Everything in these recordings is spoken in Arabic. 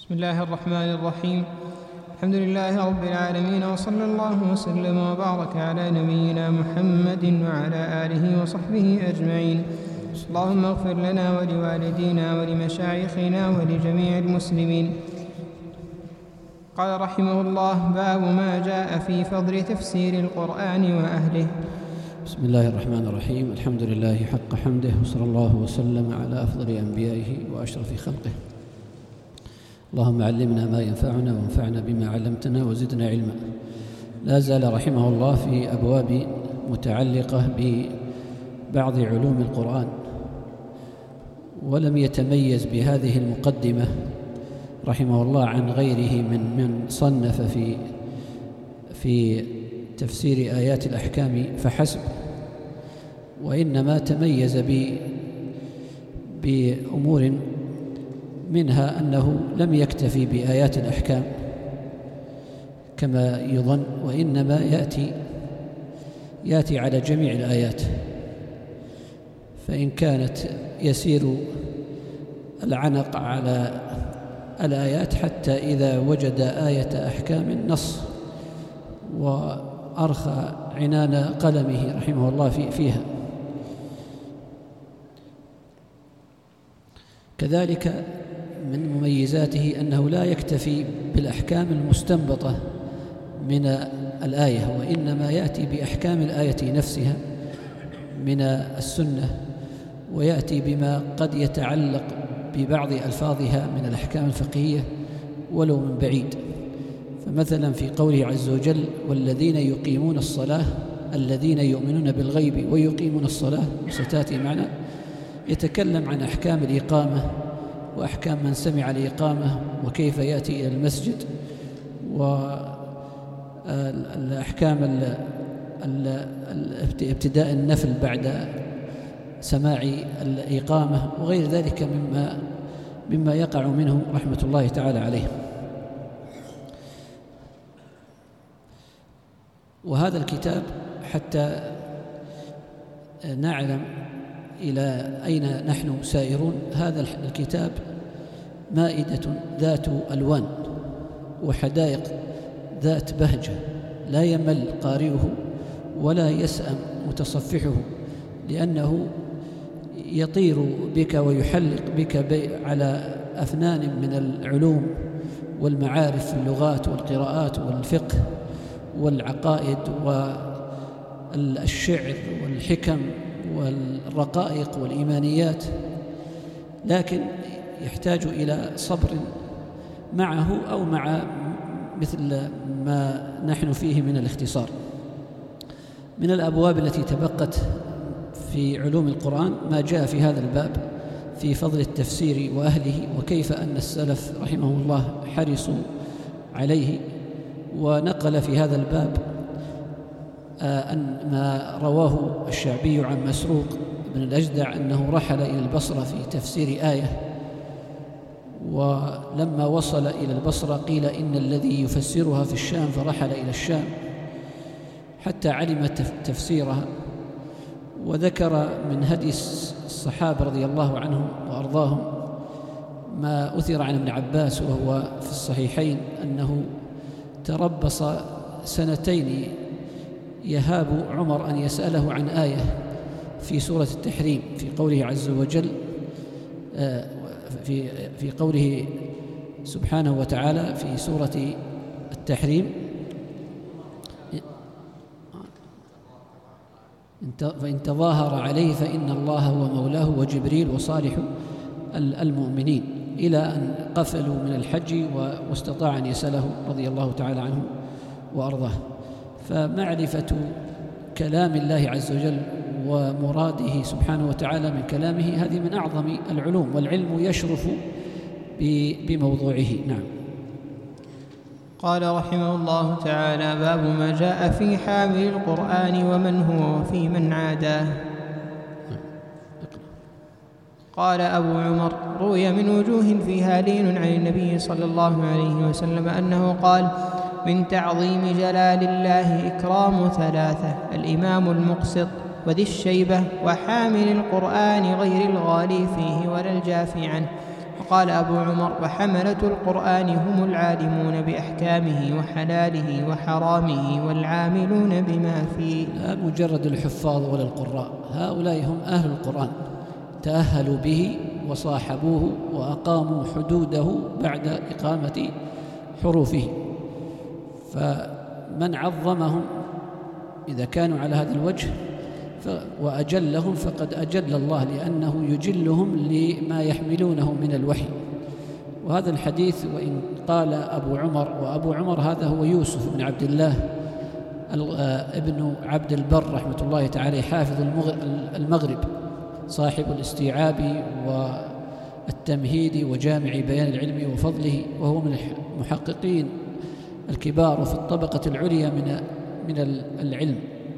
بسم الله الرحمن الرحيم. الحمد لله رب العالمين، وصلى الله وسلم وبارك على نبينا محمد وعلى آله وصحبه أجمعين. اللهم اغفر لنا ولوالدينا ولمشايخنا ولجميع المسلمين. قال رحمه الله: باب ما جاء في فضل تفسير القرآن وأهله. بسم الله الرحمن الرحيم. الحمد لله حق حمده، وصلى الله وسلم على أفضل أنبيائه وأشرف خلقه. اللهم علمنا ما ينفعنا وانفعنا بما علمتنا وزدنا علما. لا زال رحمه الله في أبواب متعلقة ببعض علوم القرآن، ولم يتميز بهذه المقدمة رحمه الله عن غيره من صنف في تفسير آيات الأحكام فحسب، وإنما تميز بأمور منها أنه لم يكتفي بآيات الأحكام كما يظن، وإنما يأتي على جميع الآيات. فإن كانت يسير العنق على الآيات حتى إذا وجد آية أحكام نص وأرخى عنان قلمه رحمه الله فيها. كذلك من مميزاته أنه لا يكتفي بالأحكام المستنبطة من الآية، وإنما يأتي بأحكام الآية نفسها من السنة، ويأتي بما قد يتعلق ببعض ألفاظها من الأحكام الفقهية ولو من بعيد. فمثلا في قوله عز وجل: والذين يقيمون الصلاة، الذين يؤمنون بالغيب ويقيمون الصلاة، ستأتي معنا، يتكلم عن أحكام الإقامة وأحكام من سمع الإقامة وكيف يأتي إلى المسجد، والأحكام ابتداء النفل بعد سماع الإقامة وغير ذلك مما يقع منه رحمة الله تعالى عليه. وهذا الكتاب حتى نعلم إلى أين نحن سائرون، هذا الكتاب مائدة ذات ألوان وحدائق ذات بهجة، لا يمل قارئه ولا يسأم متصفحه، لأنه يطير بك ويحلق بك على أفنان من العلوم والمعارف في اللغات والقراءات والفقه والعقائد والشعر والحكم والرقائق والإيمانيات، لكن يحتاج إلى صبر معه أو مع مثل ما نحن فيه من الاختصار. من الأبواب التي تبقت في علوم القرآن ما جاء في هذا الباب في فضل التفسير وأهله، وكيف أن السلف رحمهم الله حرصوا عليه. ونقل في هذا الباب أن ما رواه الشعبي عن مسروق بن الأجدع أنه رحل إلى البصرة في تفسير آية، ولما وصل إلى البصرة قيل إن الذي يفسرها في الشام، فرحل إلى الشام حتى علم تفسيرها. وذكر من هدي الصحابة رضي الله عنهم وأرضاهم ما أثر عن ابن عباس وهو في الصحيحين أنه تربص سنتين يهاب عمر أن يسأله عن آية في سورة التحريم، في قوله عز وجل، في قوله سبحانه وتعالى في سورة التحريم: فإن تظاهر عليه فإن الله هو مولاه وجبريل وصالح المؤمنين، إلى أن قفلوا من الحج واستطاع أن يسأله رضي الله تعالى عنه وأرضاه. فمعرفة كلام الله عز وجل ومراده سبحانه وتعالى من كلامه هذه من أعظم العلوم، والعلم يشرف بموضوعه. نعم. قال رحمه الله تعالى: باب ما جاء في حامل القرآن ومن هو وفي من عاداه. قال أبو عمر: روي من وجوه فيها لين عن النبي صلى الله عليه وسلم أنه قال: من تعظيم جلال الله إكرام ثلاثة: الإمام المقسط، وذي الشيبة، وحامل القرآن غير الغالي فيه ولا الجافي عنه، وقال أبو عمر: وحملة القرآن هم العالمون بأحكامه وحلاله وحرامه والعاملون بما فيه. لا مجرد الحفاظ ولا القراء، هؤلاء هم أهل القرآن، تأهلوا به وصاحبوه وأقاموا حدوده بعد إقامة حروفه. فمن عظمهم إذا كانوا على هذا الوجه وأجلهم فقد أجل الله، لأنه يجلهم لما يحملونه من الوحي. وهذا الحديث وإن قال أبو عمر، وأبو عمر هذا هو يوسف بن عبد الله ابن عبد البر رحمة الله تعالى، حافظ المغرب، صاحب الاستيعاب والتمهيد وجامع بيان العلم وفضله، وهو من المحققين الكبار وفي الطبقة العليا من العلم،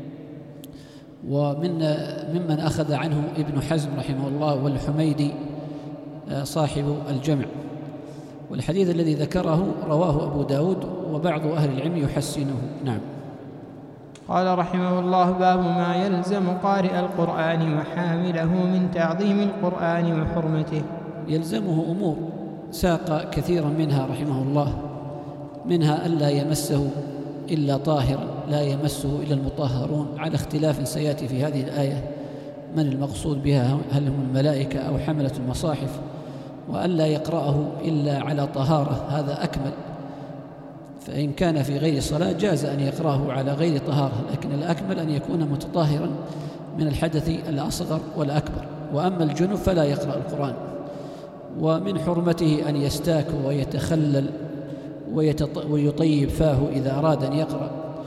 ممن أخذ عنه ابن حزم رحمه الله والحميدي صاحب الجمع. والحديث الذي ذكره رواه أبو داود وبعض أهل العلم يحسنه. نعم. قال رحمه الله: باب ما يلزم قارئ القرآن وحامله من تعظيم القرآن وحرمته. يلزمه أمور ساق كثيرا منها رحمه الله، منها ألا يمسه إلا طاهرا، لا يمسه إلا المطهرون، على اختلاف سيأتي في هذه الآية من المقصود بها، هل هم الملائكة أو حملة المصاحف، وألا يقرأه إلا على طهارة، هذا أكمل. فإن كان في غير صلاة جاز أن يقرأه على غير طهارة، لكن الأكمل أن يكون متطهرا من الحدث الأصغر والأكبر. وأما الجنب فلا يقرأ القرآن. ومن حرمته أن يستاك ويتخلل ويطيب فاه إذا أراد أن يقرأ،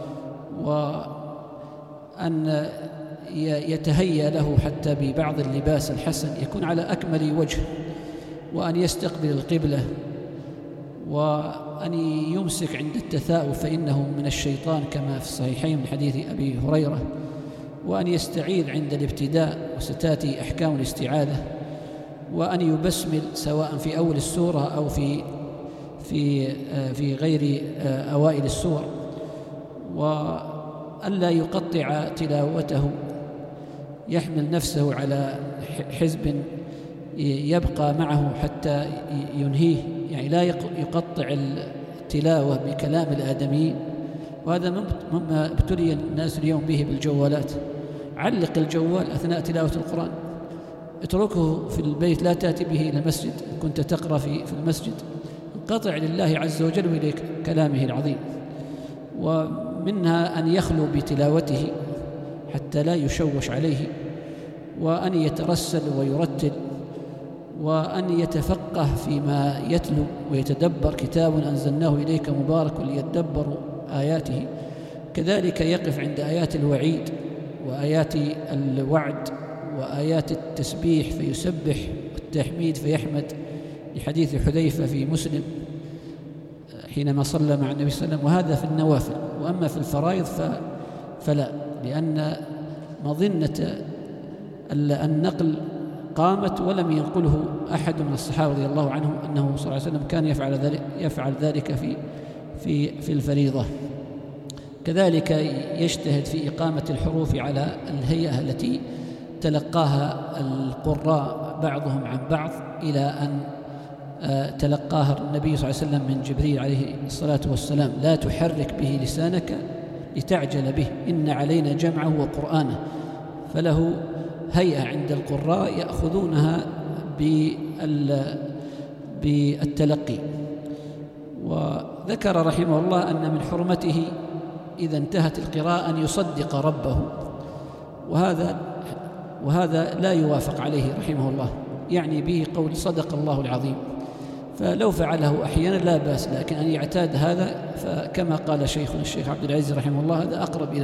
وأن يتهيأ له حتى ببعض اللباس الحسن يكون على أكمل وجه، وأن يستقبل القبلة، وأن يمسك عند التثاؤب فإنه من الشيطان كما في الصحيحين من حديث أبي هريرة، وأن يستعيذ عند الابتداء وستأتي أحكام الاستعاذة، وأن يبسمل سواء في أول السورة أو في غير أوائل السور، وألا يقطع تلاوته، يحمل نفسه على حزب يبقى معه حتى ينهيه، يعني لا يقطع التلاوة بكلام الآدميين. وهذا مما ابتلي الناس اليوم به بالجوالات. علق الجوال أثناء تلاوة القرآن، اتركه في البيت، لا تأتي به إلى المسجد، كنت تقرأ في المسجد، انقطع لله عز وجل وإليك كلامه العظيم. ومنها أن يخلو بتلاوته حتى لا يشوش عليه، وأن يترسل ويرتل، وأن يتفقه فيما يتلو ويتدبر، كتاب أنزلناه إليك مبارك ليدبروا آياته. كذلك يقف عند آيات الوعيد وآيات الوعد وآيات التسبيح فيسبح، والتحميد فيحمد، لحديث حذيفة في مسلم حينما صلى مع النبي صلى الله عليه وسلم. وهذا في النوافل. وأما في الفرائض فلا، لأن مظنة النقل قامت ولم ينقله أحد من الصحابة رضي الله عنهم أنه صلى الله عليه وسلم كان يفعل ذلك في الفريضة. كذلك يجتهد في إقامة الحروف على الهيئة التي تلقاها القراء بعضهم عن بعض، إلى أن تلقاها النبي صلى الله عليه وسلم من جبريل عليه الصلاة والسلام: لا تحرك به لسانك لتعجل به، إن علينا جمعه وقرآنه. فله هيئة عند القراء يأخذونها بالتلقي. وذكر رحمه الله أن من حرمته إذا انتهت القراءة أن يصدق ربه، وهذا لا يوافق عليه رحمه الله، يعني به قول صدق الله العظيم. فلو فعله أحيانا لا بأس، لكن أن يعتاد هذا فكما قال شيخنا الشيخ عبد العزيز رحمه الله هذا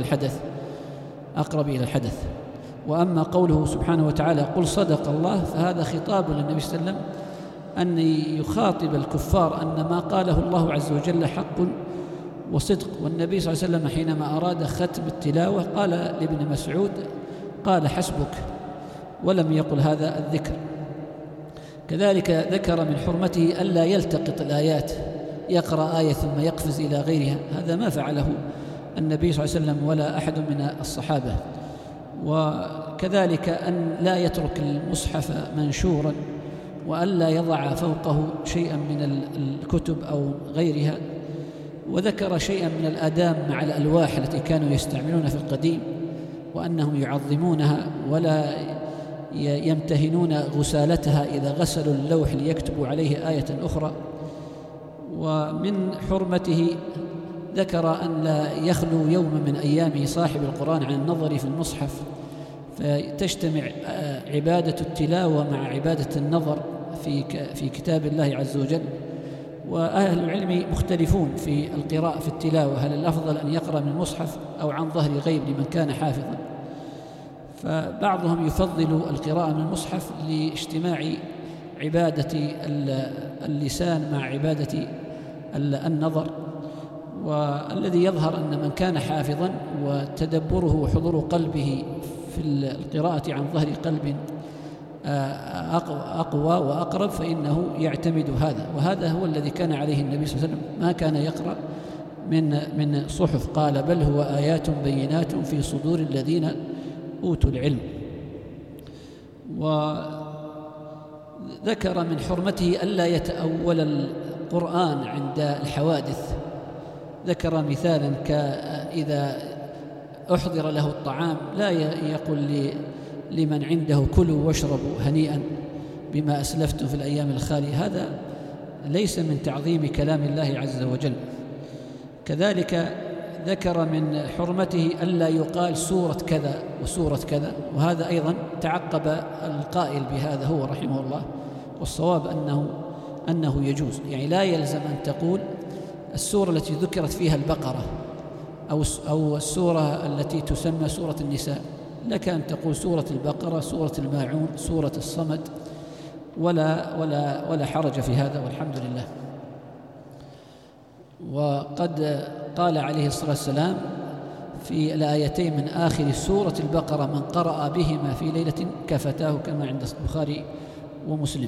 أقرب إلى الحدث. وأما قوله سبحانه وتعالى قل صدق الله، فهذا خطاب للنبي صلى الله عليه وسلم أن يخاطب الكفار أن ما قاله الله عز وجل حق وصدق. والنبي صلى الله عليه وسلم حينما أراد ختم التلاوة قال لابن مسعود قال حسبك، ولم يقل هذا الذكر. كذلك ذكر من حرمته ألا يلتقط الآيات، يقرأ آية ثم يقفز إلى غيرها، هذا ما فعله النبي صلى الله عليه وسلم ولا أحد من الصحابة. وكذلك أن لا يترك المصحف منشورا وألا يضع فوقه شيئا من الكتب أو غيرها، وذكر شيئا من الآداب مع الألواح التي كانوا يستعملونها في القديم، وأنهم يعظمونها ولا يمتهنون غسالتها إذا غسلوا اللوح ليكتبوا عليه آية أخرى. ومن حرمته ذكر أن لا يخلو يوم من أيامه صاحب القرآن عن النظر في المصحف، فتجتمع عبادة التلاوة مع عبادة النظر في كتاب الله عز وجل. وأهل العلم مختلفون في القراءة في التلاوة، هل الأفضل أن يقرأ من المصحف أو عن ظهر غيب لمن كان حافظا؟ فبعضهم يفضل القراءة من المصحف لاجتماع عبادة اللسان مع عبادة النظر. والذي يظهر أن من كان حافظا وتدبره وحضور قلبه في القراءة عن ظهر قلب أقوى وأقرب فإنه يعتمد هذا، وهذا هو الذي كان عليه النبي صلى الله عليه وسلم، ما كان يقرأ من صحف، قال بل هو آيات بينات في صدور الذين أوتوا العلم. وذكر من حرمته ألا يتأول القرآن عند الحوادث. ذكر مثالا إذا أحضر له الطعام لا يقول لمن عنده كلوا واشربوا هنيئا بما أسلفتم في الأيام الخالية، هذا ليس من تعظيم كلام الله عز وجل. كذلك ذكر من حرمته ألا يقال سورة كذا وسورة كذا، وهذا أيضا تعقب القائل بهذا هو رحمه الله، والصواب أنه يجوز، يعني لا يلزم أن تقول السورة التي ذكرت فيها البقرة أو السورة التي تسمى سورة النساء، لك أن تقول سورة البقرة، سورة الماعون، سورة الصمد، ولا حرج في هذا والحمد لله. وقد قال عليه الصلاة والسلام في الآيتين من آخر سورة البقرة من قرأ بهما في ليلة كفتاه، كما عند البخاري ومسلم.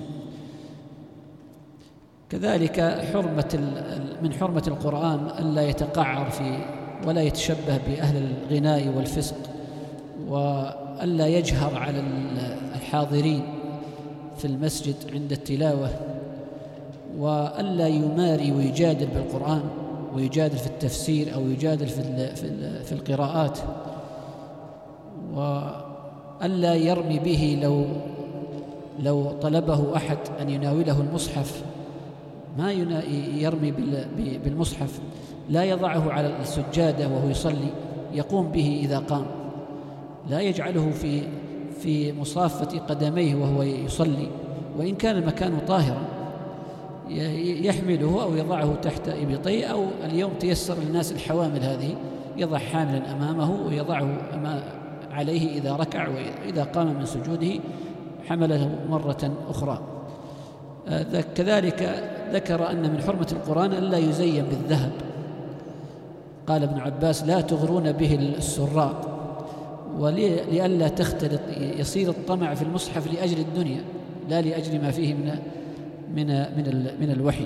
كذلك من حرمة القرآن ألا يتقعر ولا يتشبه بأهل الغناء والفسق، وألا يجهر على الحاضرين في المسجد عند التلاوة، وألا يماري ويجادل بالقرآن ويجادل في التفسير أو يجادل في القراءات، وألا يرمي به لو طلبه أحد أن يناوله المصحف، ما يرمي بالمصحف، لا يضعه على السجادة وهو يصلي، يقوم به إذا قام، لا يجعله في مصافة قدميه وهو يصلي، وإن كان المكان طاهرا يحمله أو يضعه تحت إبطيه، أو اليوم تيسر للناس الحوامل هذه يضع حاملا أمامه ويضعه عليه إذا ركع، وإذا قام من سجوده حمله مرة أخرى. كذلك ذكر أن من حرمة القرآن ألا يزين بالذهب، قال ابن عباس لا تغرون به السراق، ولئلا تختلط يصير الطمع في المصحف لأجل الدنيا لا لأجل ما فيه من الوحي.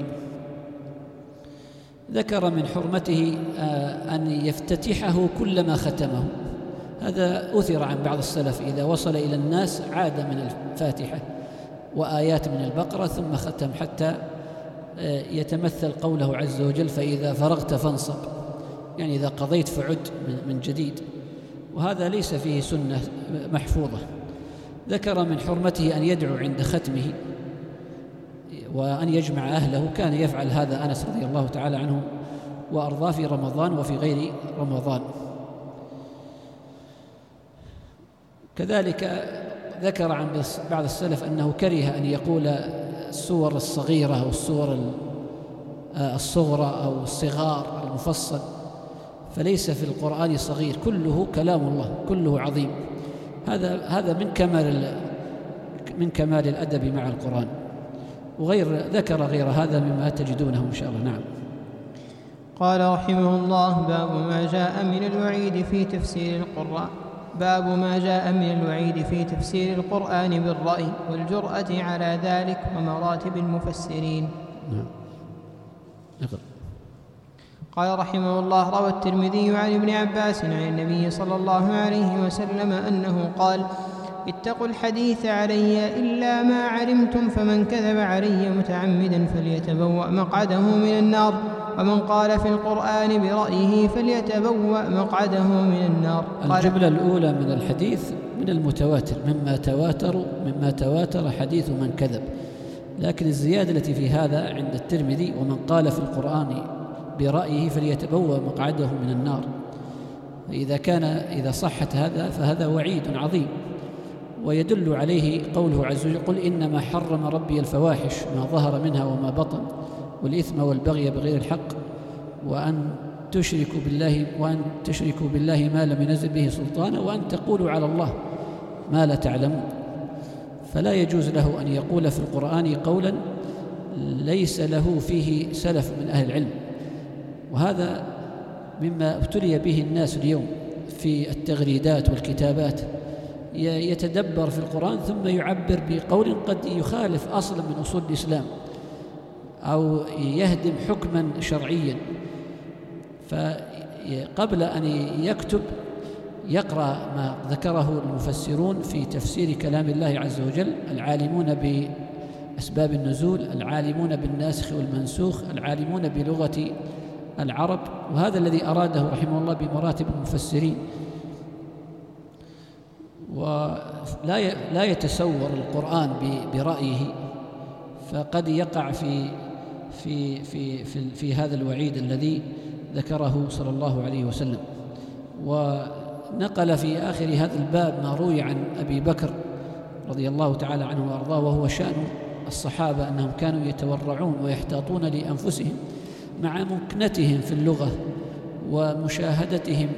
ذكر من حرمته أن يفتتحه كلما ختمه، هذا أثر عن بعض السلف إذا وصل إلى الناس عاد من الفاتحة وآيات من البقرة ثم ختم حتى يتمثل قوله عز وجل فإذا فرغت فانصب، يعني إذا قضيت فعد من جديد، وهذا ليس فيه سنة محفوظة. ذكر من حرمته أن يدعو عند ختمه وأن يجمع أهله، كان يفعل هذا أنس رضي الله تعالى عنه وأرضاه في رمضان وفي غير رمضان. كذلك ذكر عن بعض السلف أنه كره أن يقول السور الصغيرة أو السور الصغرى أو الصغار المفصل، فليس في القرآن صغير، كله كلام الله، كله عظيم. هذا من كمال الأدب مع القرآن، ذكر غير هذا مما تجدونه إن شاء الله. نعم. قال رحمه الله: باب ما جاء من الوعيد في تفسير القرآن. باب ما جاء من الوعيد في تفسير القرآن بالرأي والجرأة على ذلك ومراتب المفسرين. نعم. قال رحمه الله: روى الترمذي عن ابن عباس عن النبي صلى الله عليه وسلم أنه قال: اتقوا الحديث علي إلا ما علمتم فمن كذب علي متعمدا فليتبوأ مقعده من النار ومن قال في القرآن برأيه فليتبوأ مقعده من النار. الجملة الأولى من الحديث من المتواتر مما تواتر حديث من كذب، لكن الزيادة التي في هذا عند الترمذي ومن قال في القرآن برأيه فليتبوأ مقعده من النار. إذا صحت هذا فهذا وعيد عظيم، ويدل عليه قوله عز وجل قل إنما حرم ربي الفواحش ما ظهر منها وما بطن والإثم والبغي بغير الحق وأن تشركوا بالله ما لم ينزل به سلطانا وأن تقولوا على الله ما لا تعلمون. فلا يجوز له أن يقول في القرآن قولا ليس له فيه سلف من أهل العلم، وهذا مما ابتلي به الناس اليوم في التغريدات والكتابات، يتدبر في القرآن ثم يعبر بقول قد يخالف أصلا من أصول الإسلام أو يهدم حكما شرعيا، فقبل أن يكتب يقرأ ما ذكره المفسرون في تفسير كلام الله عز وجل، العالمون بأسباب النزول، العالمون بالناسخ والمنسوخ، العالمون بلغة العرب، وهذا الذي أراده رحمه الله بمراتب المفسرين. ولا يتسور القرآن برأيه، فقد يقع في هذا الوعيد الذي ذكره صلى الله عليه وسلم. ونقل في آخر هذا الباب ما روي عن أبي بكر رضي الله تعالى عنه وأرضاه، وهو شأن الصحابة أنهم كانوا يتورعون ويحتاطون لأنفسهم مع مكنتهم في اللغة ومشاهدتهم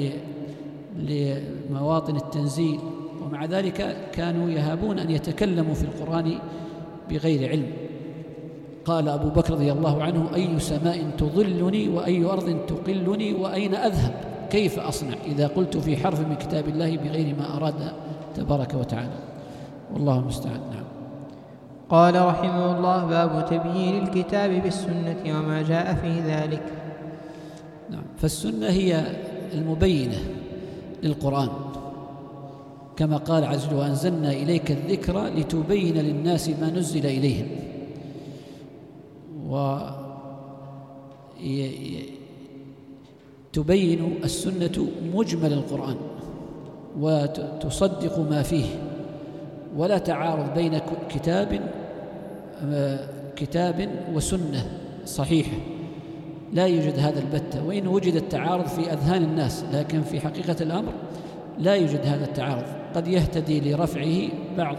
لمواطن التنزيل، ومع ذلك كانوا يهابون أن يتكلموا في القرآن بغير علم. قال أبو بكر رضي الله عنه أي سماء تظلني وأي أرض تقلني وأين أذهب كيف أصنع إذا قلت في حرف من كتاب الله بغير ما أراد تبارك وتعالى، والله المستعان. نعم. قال رحمه الله باب تبيين الكتاب بالسنة وما جاء في ذلك. نعم. فالسنة هي المبينة للقرآن، كما قال عز وجل وأنزلنا إليك الذكر لتبين للناس ما نزل إليهم، وتبين السنة مجمل القرآن وتصدق ما فيه، ولا تعارض بين كتاب وسنة صحيحة، لا يوجد هذا البتة، وإن وجد التعارض في أذهان الناس، لكن في حقيقة الأمر لا يوجد هذا التعارض. قد يهتدي لرفعه بعض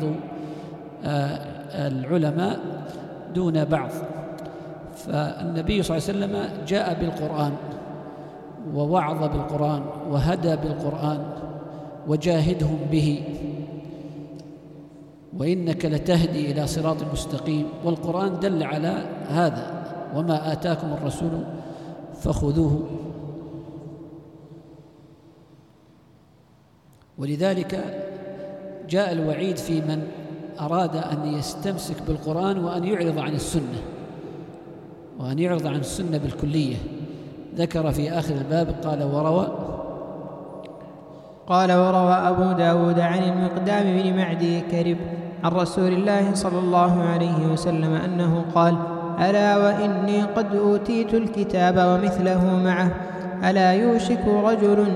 العلماء دون بعض. فالنبي صلى الله عليه وسلم جاء بالقرآن ووعظ بالقرآن وهدى بالقرآن وجاهدهم به، وإنك لتهدي إلى صراط مستقيم، والقرآن دل على هذا وما آتاكم الرسول فخذوه. ولذلك جاء الوعيد في من أراد أن يستمسك بالقرآن وأن يعرض عن السنة، وأن يعرض عن السنة بالكلية. ذكر في آخر الباب قال وروى أبو داود عن المقدام بن معدي كرب عن رسول الله صلى الله عليه وسلم أنه قال ألا وإني قد أوتيت الكتاب ومثله معه ألا يوشك رجل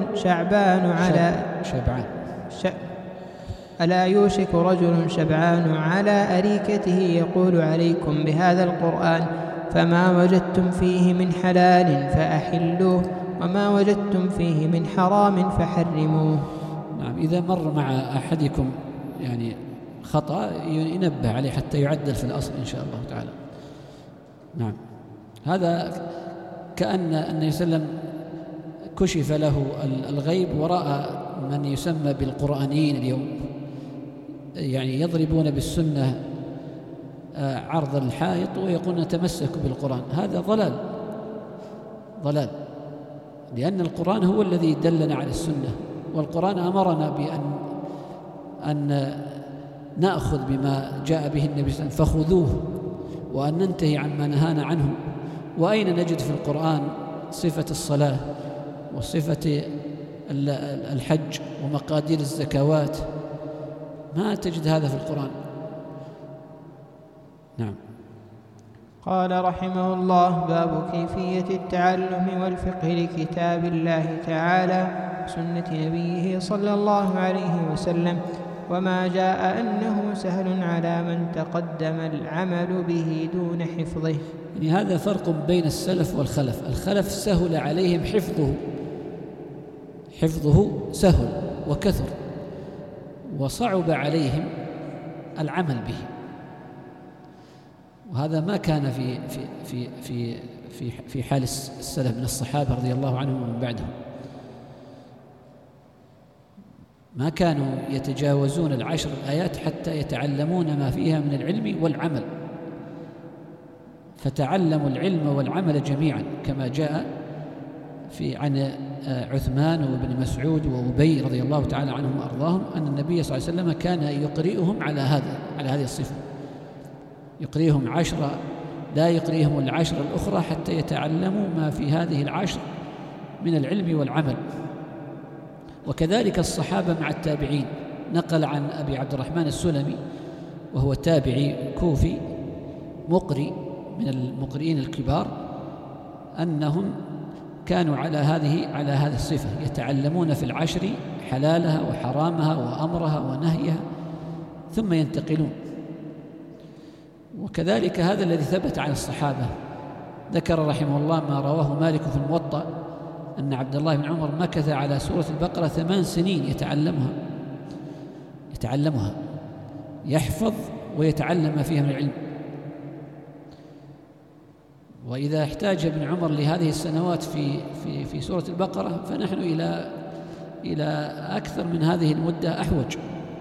شبعان على أريكته يقول عليكم بهذا القرآن فما وجدتم فيه من حلال فأحلوه وما وجدتم فيه من حرام فحرموه. نعم. إذا مر مع أحدكم يعني خطأ ينبه عليه حتى يعدل في الأصل إن شاء الله تعالى. نعم. هذا كأن النبي صلى الله عليه وسلم كشف له الغيب ورأى من يسمى بالقرآنيين اليوم يعني يضربون بالسنة عرض الحائط ويقولون نتمسك بالقرآن. هذا ضلال، لأن القرآن هو الذي دلنا على السنة، والقرآن أمرنا بأن نأخذ بما جاء به النبي صلى الله عليه وسلم فخذوه، وأن ننتهي عما نهانا عنه. وأين نجد في القرآن صفة الصلاة وصفة الحج ومقادير الزكوات؟ ما تجد هذا في القرآن. نعم. قال رحمه الله: باب كيفية التعلم والفقه لكتاب الله تعالى وسنة نبيه صلى الله عليه وسلم، وما جاء أنه سهل على من تقدم العمل به دون حفظه. يعني هذا فرق بين السلف والخلف. الخلف سهل عليهم حفظه سهل وكثر، وصعب عليهم العمل به، وهذا ما كان في في في في في حال السلف من الصحابة رضي الله عنهم ومن بعدهم. ما كانوا يتجاوزون 10 الآيات حتى يتعلمون ما فيها من العلم والعمل، فتعلموا العلم والعمل جميعا، كما جاء عن عثمان وابن مسعود وأبي رضي الله تعالى عنهم وأرضاهم أن النبي صلى الله عليه وسلم كان يقرئهم على هذه الصفة، يقرئهم 10، لا يقرئهم 10 الأخرى حتى يتعلموا ما في هذه 10 من العلم والعمل. وكذلك الصحابة مع التابعين. نقل عن أبي عبد الرحمن السلمي وهو تابعي كوفي مقري من المقرئين الكبار أنهم كانوا على هذه الصفة، يتعلمون في 10 حلالها وحرامها وأمرها ونهيها ثم ينتقلون. وكذلك هذا الذي ثبت عن الصحابة. ذكر رحمه الله ما رواه مالك في الموطأ أن عبد الله بن عمر مكث على سورة البقرة 8 سنين يتعلمها، يحفظ ويتعلم ما فيها من العلم. وإذا احتاج ابن عمر لهذه السنوات في سورة البقرة فنحن إلى أكثر من هذه المدة أحوج.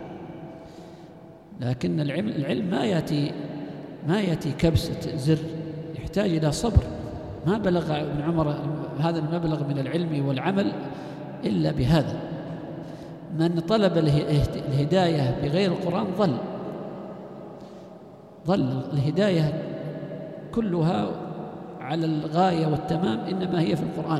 لكن العلم ما يأتي كبسة زر، يحتاج إلى صبر. ما بلغ ابن عمر هذا المبلغ من العلم والعمل إلا بهذا. من طلب الهداية بغير القرآن ضل. الهداية كلها على الغاية والتمام إنما هي في القرآن.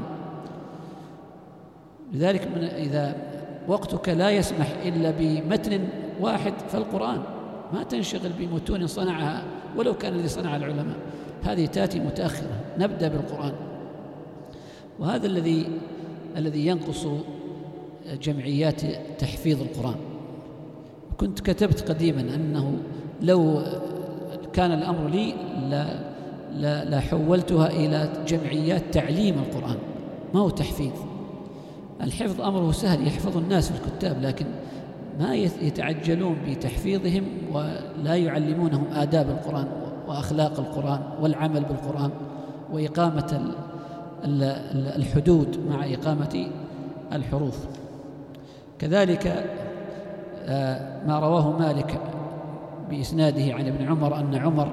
لذلك إذا وقتك لا يسمح إلا بمتن واحد فالقرآن، ما تنشغل بمتون صنعها ولو كان الذي صنع العلماء، هذه تأتي متأخرة. نبدأ بالقرآن. وهذا الذي ينقص جمعيات تحفيظ القرآن. كنت كتبت قديما أنه لو كان الأمر لي لا حولتها إلى جمعيات تعليم القرآن، ما هو تحفيظ. الحفظ أمره سهل، يحفظ الناس في الكتاب، لكن ما يتعجلون بتحفيظهم ولا يعلمونهم آداب القرآن وأخلاق القرآن والعمل بالقرآن وإقامة الحدود مع إقامة الحروف. كذلك ما رواه مالك بإسناده عن ابن عمر أن عمر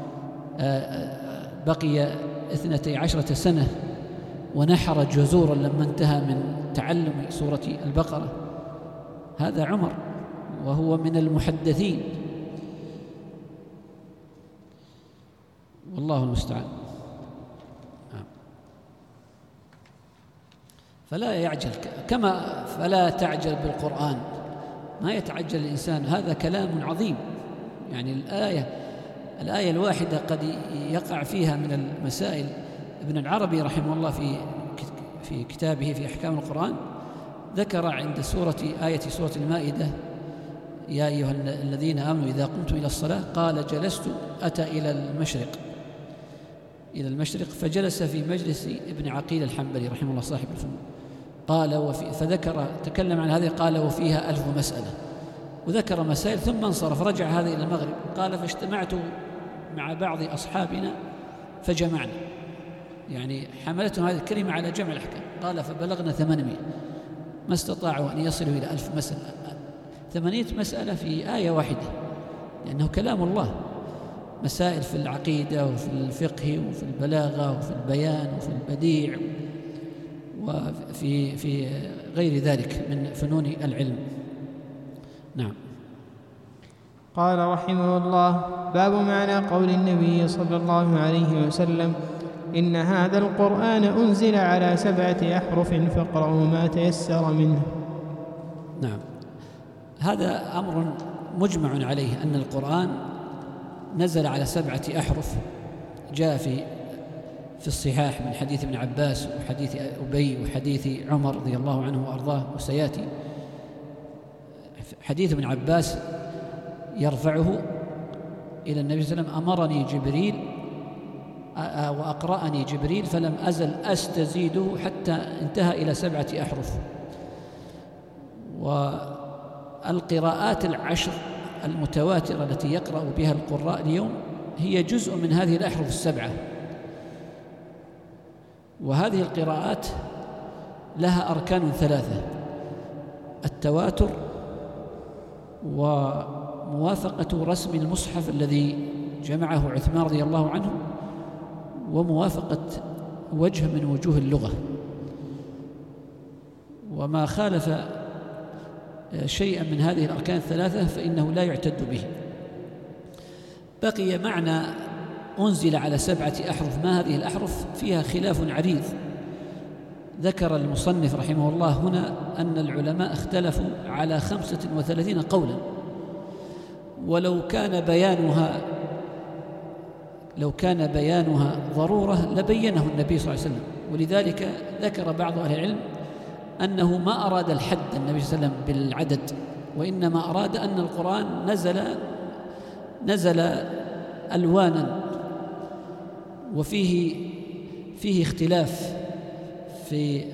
بقي 12 سنة ونحر جزورا لما انتهى من تعلم سورة البقرة. هذا عمر وهو من المحدثين، والله المستعان. فلا يعجل، فلا تعجل بالقرآن، ما يتعجل الإنسان. هذا كلام عظيم. يعني الآية الواحدة قد يقع فيها من المسائل. ابن العربي رحمه الله في كتابه في أحكام القرآن ذكر عند آية سورة المائدة: يا أيها الذين آمنوا إذا قمتم إلى الصلاة، قال جلست، أتى إلى المشرق فجلس في مجلس ابن عقيل الحنبلي رحمه الله صاحب الفنون. قال تكلم عن هذه، قال وفيها 1000 مسألة، وذكر مسائل ثم انصرف، رجع هذه إلى المغرب. قال فاجتمعت مع بعض أصحابنا فجمعنا، يعني حملتهم هذه الكلمة على جمع الأحكام. قال فبلغنا 800، ما استطاعوا أن يصلوا إلى 1000 مسألة. 800 مسألة في آية واحدة، لأنه كلام الله. مسائل في العقيدة وفي الفقه وفي البلاغة وفي البيان وفي البديع وفي غير ذلك من فنون العلم. نعم. قال رحمه الله: باب معنى قول النبي صلى الله عليه وسلم: إن هذا القرآن أنزل على 7 أحرف فاقرأوا ما تيسر منه. نعم. هذا أمر مجمع عليه أن القرآن نزل على 7 أحرف. جاء في الصحاح من حديث ابن عباس وحديث أبي وحديث عمر رضي الله عنه وأرضاه، وسيأتي حديث ابن عباس يرفعه إلى النبي صلى الله عليه وسلم: أمرني جبريل وأقرأني جبريل فلم أزل أستزيده حتى انتهى إلى 7 أحرف. والقراءات 10 المتواترة التي يقرأ بها القراء اليوم هي جزء من هذه الأحرف 7، وهذه القراءات لها أركان 3: التواتر، وموافقة رسم المصحف الذي جمعه عثمان رضي الله عنه، وموافقة وجه من وجوه اللغة. وما خالف شيئا من هذه الأركان 3 فإنه لا يعتد به. بقي معنى أنزل على 7 أحرف. ما هذه الأحرف؟ فيها خلاف عريض. ذكر المصنف رحمه الله هنا أن العلماء اختلفوا على 35 قولا، ولو كان بيانها ضرورة لبينه النبي صلى الله عليه وسلم. ولذلك ذكر بعض أهل العلم أنه ما أراد الحد النبي صلى الله عليه وسلم بالعدد، وإنما أراد أن القرآن نزل ألوانا، وفيه اختلاف في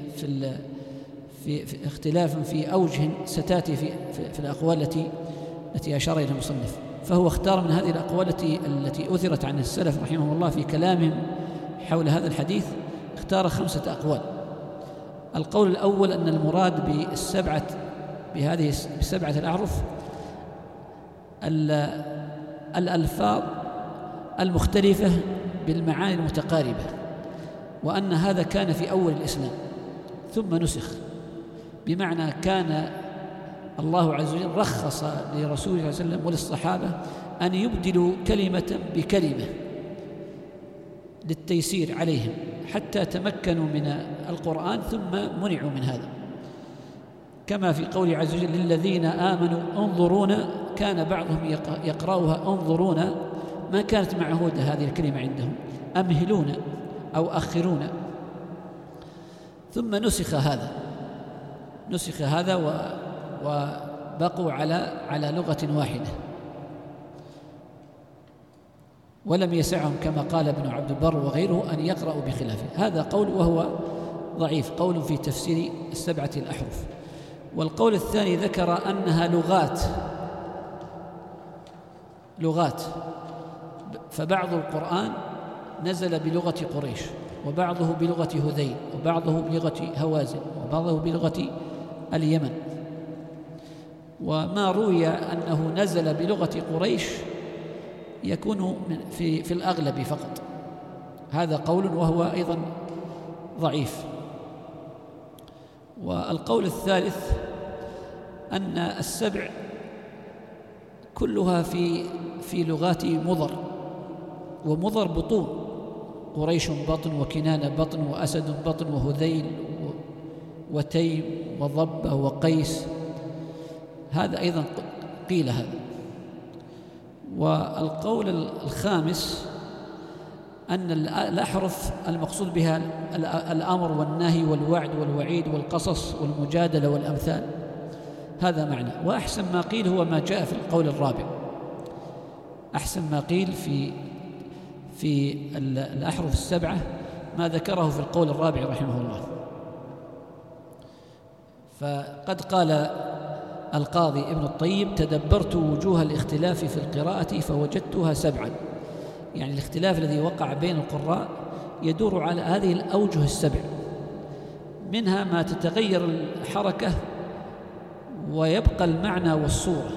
اختلاف في أوجه ستأتي في الأقوال التي أشار إلى المصنف. فهو اختار من هذه الأقوال التي أثرت عن السلف رحمه الله في كلامهم حول هذا الحديث، اختار 5 أقوال. القول الأول أن المراد بهذه ب7 الأحرف الألفاظ المختلفة بالمعاني المتقاربة، وأن هذا كان في أول الإسلام ثم نسخ، بمعنى كان الله عز وجل رخص لرسوله صلى الله عليه وسلم وللصحابة أن يبدلوا كلمة بكلمة للتيسير عليهم حتى تمكنوا من القرآن ثم منعوا من هذا. كما في قوله عز وجل: للذين آمنوا انظرونا، كان بعضهم يقرأها انظرونا، ما كانت معهودة هذه الكلمة عندهم، أمهلونا أو أخرونا. ثم نسخ هذا وبقوا على لغة واحدة، ولم يسعهم كما قال ابن عبد البر وغيره أن يقرأوا بخلافه. هذا قول وهو ضعيف، قول في تفسير 7 الأحرف. والقول الثاني ذكر أنها لغات، فبعض القرآن نزل بلغة قريش، وبعضه بلغة هذيل، وبعضه بلغة هوازن، وبعضه بلغة اليمن. وما روي أنه نزل بلغة قريش يكون في الأغلب فقط. هذا قول وهو أيضا ضعيف. والقول الثالث أن 7 كلها في لغات مضر، ومضر بطون، قريش بطن، وكنانة بطن، وأسد بطن، وهذيل وتيم وضبة وقيس. هذا أيضا قيل هذا. والقول الخامس أن الأحرف المقصود بها الأمر والنهي والوعد والوعيد والقصص والمجادلة والأمثال. هذا معنى. وأحسن ما قيل هو ما جاء في القول الرابع. أحسن ما قيل في الأحرف 7 ما ذكره في القول الرابع رحمه الله. فقد قال القاضي ابن الطيب: تدبرت وجوه الاختلاف في القراءة فوجدتها 7. يعني الاختلاف الذي وقع بين القراء يدور على هذه الأوجه 7، منها ما تتغير الحركة ويبقى المعنى والصورة،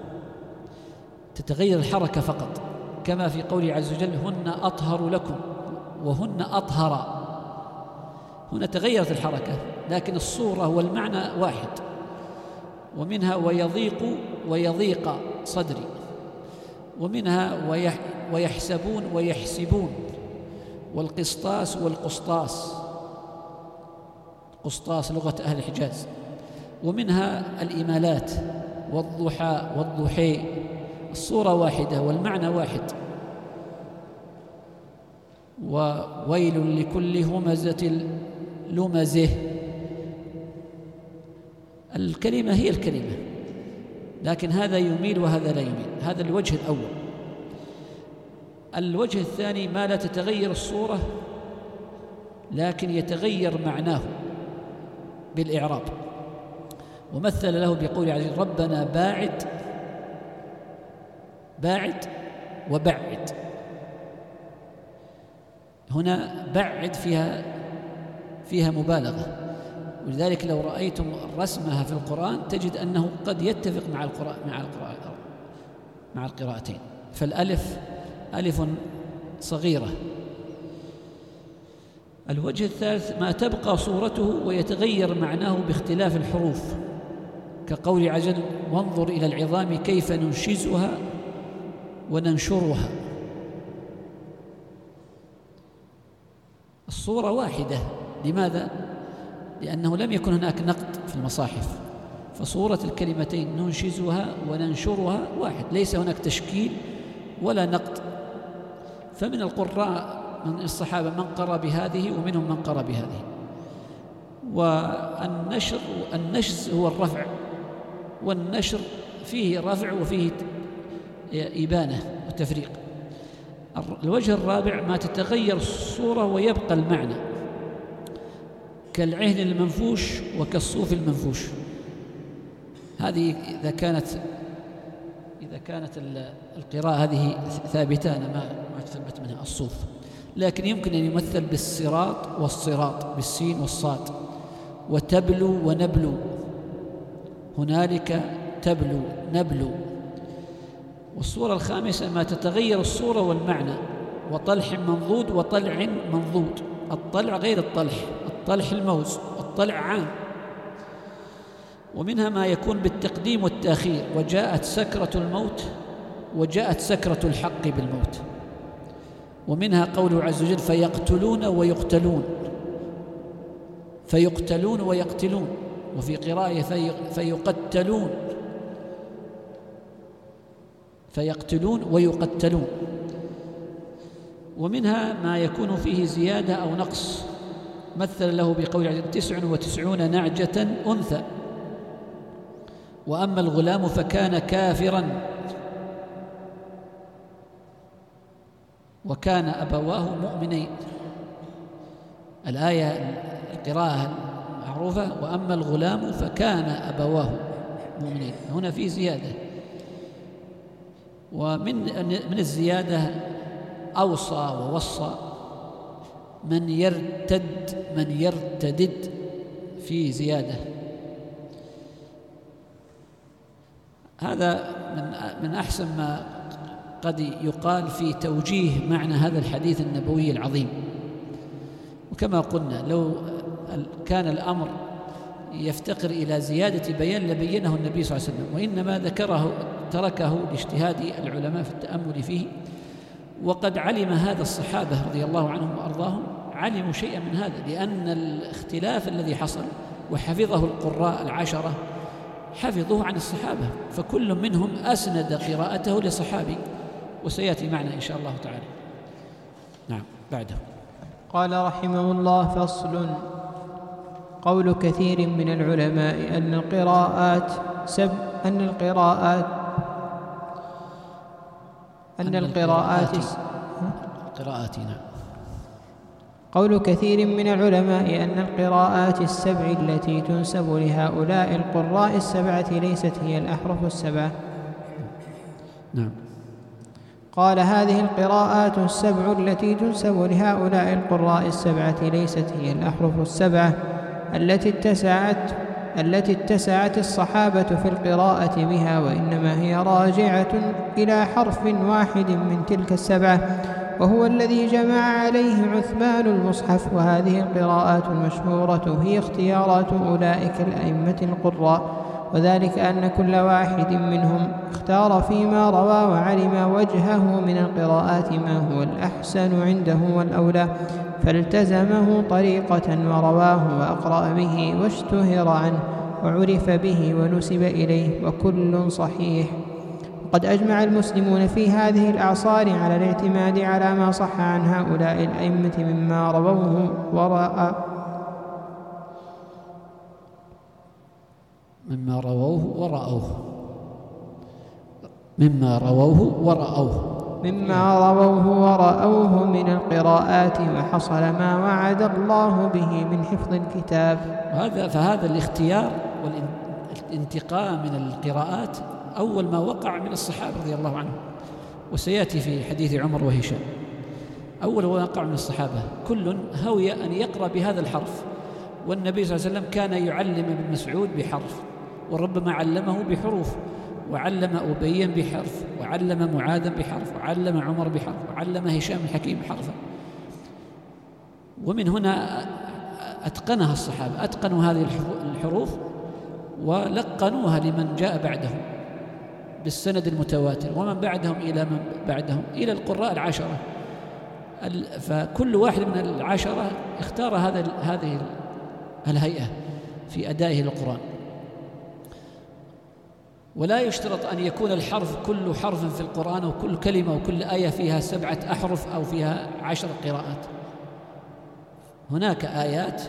تتغير الحركة فقط، كما في قوله عز وجل: هن أطهر لكم وهن أطهر. هنا تغيرت الحركة لكن الصورة والمعنى واحد. ومنها ويضيق صدري، ومنها ويحسبون ويحسبون، والقسطاس والقسطاس، قسطاس لغة أهل الحجاز. ومنها الإمالات والضحى والضحي، الصورة واحدة والمعنى واحد. وويل لكل همزة لمزه، الكلمة هي الكلمة، لكن هذا يميل وهذا لا يميل. هذا الوجه الأول. الوجه الثاني ما لا تتغير الصورة لكن يتغير معناه بالإعراب، ومثل له بقول عز وجل: ربنا باعد باعد وبعد. هنا بعد فيها مبالغة، ولذلك لو رأيتم رسمها في القرآن تجد أنه قد يتفق مع القراءتين. فالألف ألف صغيرة. الوجه الثالث ما تبقى صورته ويتغير معناه باختلاف الحروف، كقول عز وجل: وانظر إلى العظام كيف ننشزها وننشرها. الصورة واحدة. لماذا؟ لأنه لم يكن هناك نقد في المصاحف، فصورة الكلمتين ننشزها وننشرها واحد، ليس هناك تشكيل ولا نقد. فمن القراء من الصحابة من قرأ بهذه ومنهم من قرأ بهذه. والنشز هو الرفع، والنشر فيه رفع وفيه إبانة وتفريق. الوجه الرابع ما تتغير الصورة ويبقى المعنى، كالعهن المنفوش وكالصوف المنفوش. هذه إذا كانت القراءة هذه ثابتة، أنا ما تثبت منها الصوف، لكن يمكن أن يمثل بالصراط والصراط بالسين والصاد، وتبلو ونبلو، هنالك تبلو نبلو. والصورة الخامسة ما تتغير الصورة والمعنى، وطلح منضود وطلع منضود. الطلع غير الطلح، الطلح الموز، الطلع عام. ومنها ما يكون بالتقديم والتأخير، وجاءت سكرة الموت وجاءت سكرة الحق بالموت. ومنها قوله عز وجل: فيقتلون ويقتلون، فيقتلون ويقتلون، وفي قراءة فيقتلون، فيقتلون ويقتلون. ومنها ما يكون فيه زيادة أو نقص، مثل له بقول عز وجل: 99 نعجة أنثى، وأما الغلام فكان كافرا وكان أبواه مؤمنين. الآية القراءة معروفة: وأما الغلام فكان أبواه مؤمنين. هنا في زيادة. ومن الزيادة أوصى ووصى، من يرتدد في زيادة. هذا من أحسن ما قد يقال في توجيه معنى هذا الحديث النبوي العظيم. وكما قلنا لو كان الأمر يفتقر إلى زيادة بيان لبينه النبي صلى الله عليه وسلم، وإنما تركه لاجتهاد العلماء في التأمل فيه. وقد علم هذا الصحابة رضي الله عنهم وأرضاهم، علموا شيئا من هذا، لأن الاختلاف الذي حصل وحفظه القراء العشرة حفظوه عن الصحابة، فكل منهم أسند قراءته لصحابي، وسيأتي معنا إن شاء الله تعالى. نعم. بعده قال رحمه الله: فصل. قول كثير من العلماء أن القراءات قول كثير من العلماء أن القراءات السبع التي تنسب لهؤلاء القراء السبعة ليست هي الأحرف السبعة. نعم. قال: هذه القراءات السبع التي تنسب لهؤلاء القراء السبعة ليست هي الأحرف السبعة التي اتسعت الصحابة في القراءة بها، وإنما هي راجعة إلى حرف واحد من تلك السبعة، وهو الذي جمع عليه عثمان المصحف. وهذه القراءات المشهورة هي اختيارات أولئك الأئمة القراء، وذلك أن كل واحد منهم اختار فيما روى وعلم وجهه من القراءات ما هو الأحسن عنده والأولى، فالتزمه طريقة ورواه وأقرأ به واشتهر عنه، وعرف به ونسب إليه، وكل صحيح. وقد أجمع المسلمون في هذه الأعصار على الاعتماد على ما صح عن هؤلاء الأئمة مما رووه ورأوه من القراءات، وحصل ما وعد الله به من حفظ الكتاب. فهذا الاختيار والانتقاء من القراءات أول ما وقع من الصحابة رضي الله عنهم، وسيأتي في حديث عمر وهشام. أول ما وقع من الصحابة كل هوي أن يقرأ بهذا الحرف، والنبي صلى الله عليه وسلم كان يعلم ابن مسعود بحرف، وربما علمه بحروف، وعلم أبيا بحرف، وعلم معاذا بحرف، وعلم عمر بحرف، وعلم هشام الحكيم حرفا. ومن هنا أتقنها الصحابة، أتقنوا هذه الحروف ولقنوها لمن جاء بعدهم بالسند المتواتر، ومن بعدهم إلى من بعدهم إلى القراء العشرة. فكل واحد من العشرة اختار هذه الهيئة في أدائه للقرآن. ولا يشترط أن يكون الحرف كل حرف في القرآن أو كل كلمة وكل آية فيها 7 أحرف أو فيها 10 قراءات. هناك آيات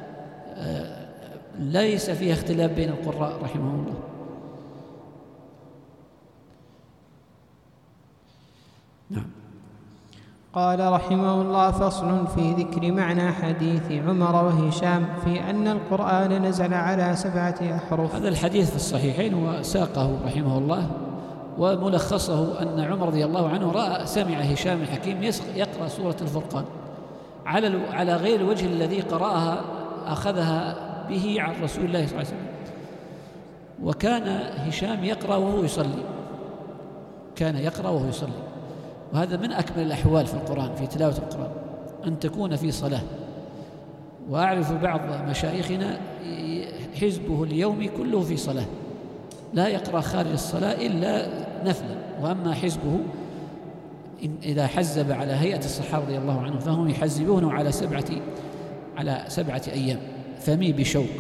ليس فيها اختلاف بين القراء رحمهم الله. نعم. قال رحمه الله: فصل في ذكر معنى حديث عمر وهشام في أن القرآن نزل على 7 أحرف. هذا الحديث في الصحيحين وساقه رحمه الله، وملخصه أن عمر رضي الله عنه سمع هشام الحكيم يقرأ سورة الفرقان على غير الوجه الذي قرأها أخذها به عن رسول الله صلى الله عليه وسلم. وكان هشام يقرأ وهو يصلي، وهذا من أكمل الأحوال في القرآن، في تلاوة القرآن، أن تكون في صلاة. وأعرف بعض مشايخنا حزبه اليومي كله في صلاة، لا يقرأ خارج الصلاة إلا نفلا. وأما حزبه إذا حزب على هيئة الصحابة رضي الله عنهم فهم يحزبونه على 7 أيام. فمي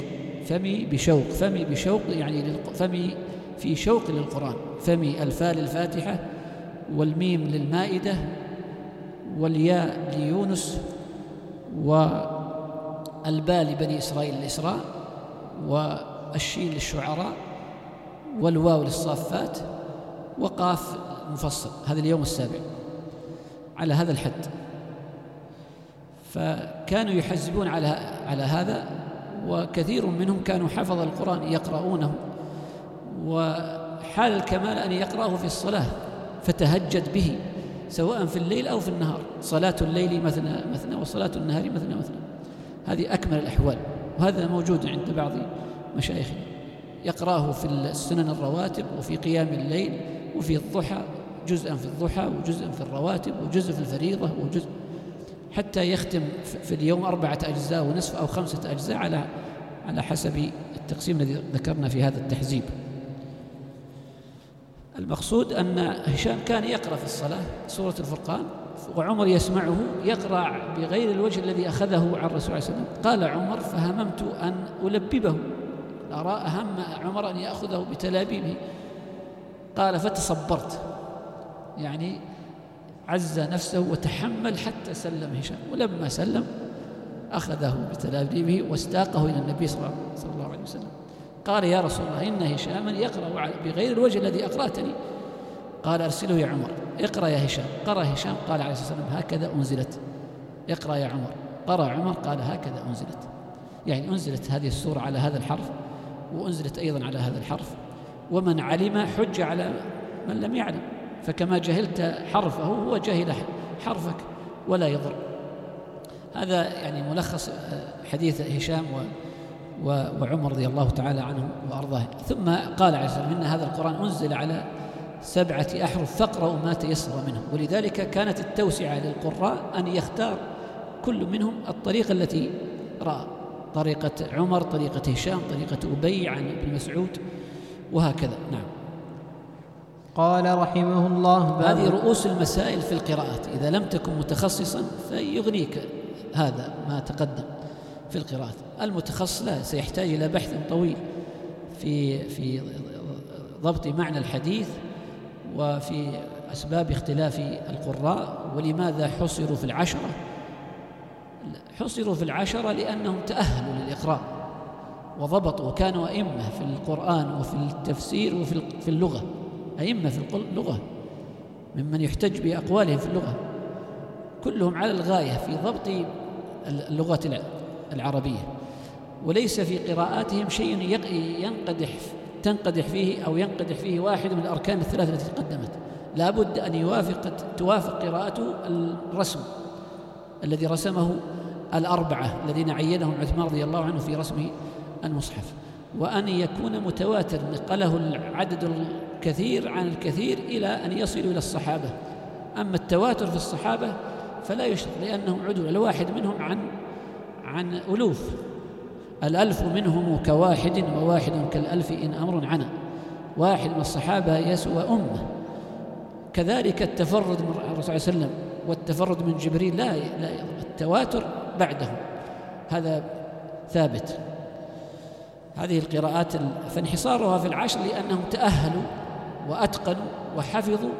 بشوق يعني فمي في شوق للقرآن. فمي الفاء للفاتحة، والميم للمائدة، والياء ليونس، والباء لبني إسرائيل الإسراء، والشين للشعراء، والواو للصافات، وقاف مفصل. هذا اليوم السابع على هذا الحد. فكانوا يحزبون على هذا، وكثير منهم كانوا حفظ القرآن يقرؤونه، وحال الكمال أن يقرأه في الصلاة فتهجد به سواء في الليل أو في النهار. صلاة الليل مثنى مثنى، وصلاة النهار مثنى مثنى. هذه أكمل الأحوال، وهذا موجود عند بعض مشايخنا. يقرأه في السنن الرواتب، وفي قيام الليل، وفي الضحى، جزءا في الضحى، وجزءا في الرواتب، وجزء في الفريضة، وجزء حتى يختم في اليوم 4 أجزاء ونصف أو 5 أجزاء على حسب التقسيم الذي ذكرنا في هذا التحزيب. المقصود أن هشام كان يقرأ في الصلاة سورة الفرقان، وعمر يسمعه يقرأ بغير الوجه الذي أخذه عن الرسول صلى الله عليه وسلم. قال عمر: فهممت أن ألببه، أرى أهم عمر أن يأخذه بتلابيبه. قال: فتصبرت، يعني عز نفسه وتحمل حتى سلم هشام. ولما سلم أخذه بتلابيبه واستاقه إلى النبي صلى الله عليه وسلم. قال: يا رسول الله، إن هشاما يقرأ بغير الوجه الذي أقرأتني. قال: أرسله يا عمر، اقرأ يا هشام. قرأ هشام، قال عليه الصلاة والسلام: هكذا أنزلت. اقرأ يا عمر. قرأ عمر، قال: هكذا أنزلت. يعني أنزلت هذه السورة على هذا الحرف، وأنزلت أيضا على هذا الحرف. ومن علم حج على من لم يعلم، فكما جهلت حرفه هو جهل حرفك ولا يضر. هذا يعني ملخص حديث هشام وعمر رضي الله تعالى عنهم وأرضاه. ثم قال عليه الصلاة والسلام: إن هذا القرآن أنزل على 7 أحرف فاقرأوا ما تيسر منه. ولذلك كانت التوسعة للقراء أن يختار كل منهم الطريقة التي رأى، طريقة عمر، طريقة هشام، طريقة أبي عن ابن مسعود، وهكذا. نعم. قال رحمه الله: هذه رؤوس المسائل في القراءات. إذا لم تكن متخصصا فيغنيك هذا ما تقدم في القراءات. المتخصص لا، سيحتاج إلى بحث طويل في ضبط معنى الحديث وفي أسباب اختلاف القراء. ولماذا حصروا في العشرة؟ حصروا في العشرة لأنهم تأهلوا للإقراء وضبطوا، وكانوا أئمة في القرآن وفي التفسير وفي اللغة، أئمة في اللغة ممن يحتج بأقوالهم في اللغة، كلهم على الغاية في ضبط اللغة العربية. وليس في قراءاتهم شيء تنقدح فيه أو ينقدح فيه واحد من الأركان الثلاثة التي تقدمت، لا بد أن توافق قراءته الرسم الذي رسمه الأربعة الذين عينهم عثمان رضي الله عنه في رسم المصحف، وأن يكون متواتر نقله العدد الكثير عن الكثير إلى أن يصلوا إلى الصحابة. أما التواتر في الصحابة فلا يشترط، لأنهم عدول، الواحد منهم عن ألوف، الألف منهم كواحد وواحد كالألف إن أمر عنا، واحد من الصحابة يسوى أمة. كذلك التفرد من الرسول صلى الله عليه وسلم والتفرد من جبريل لا التواتر بعدهم، هذا ثابت. هذه القراءات فانحصارها في العشر لأنهم تأهلوا وأتقنوا وحفظوا،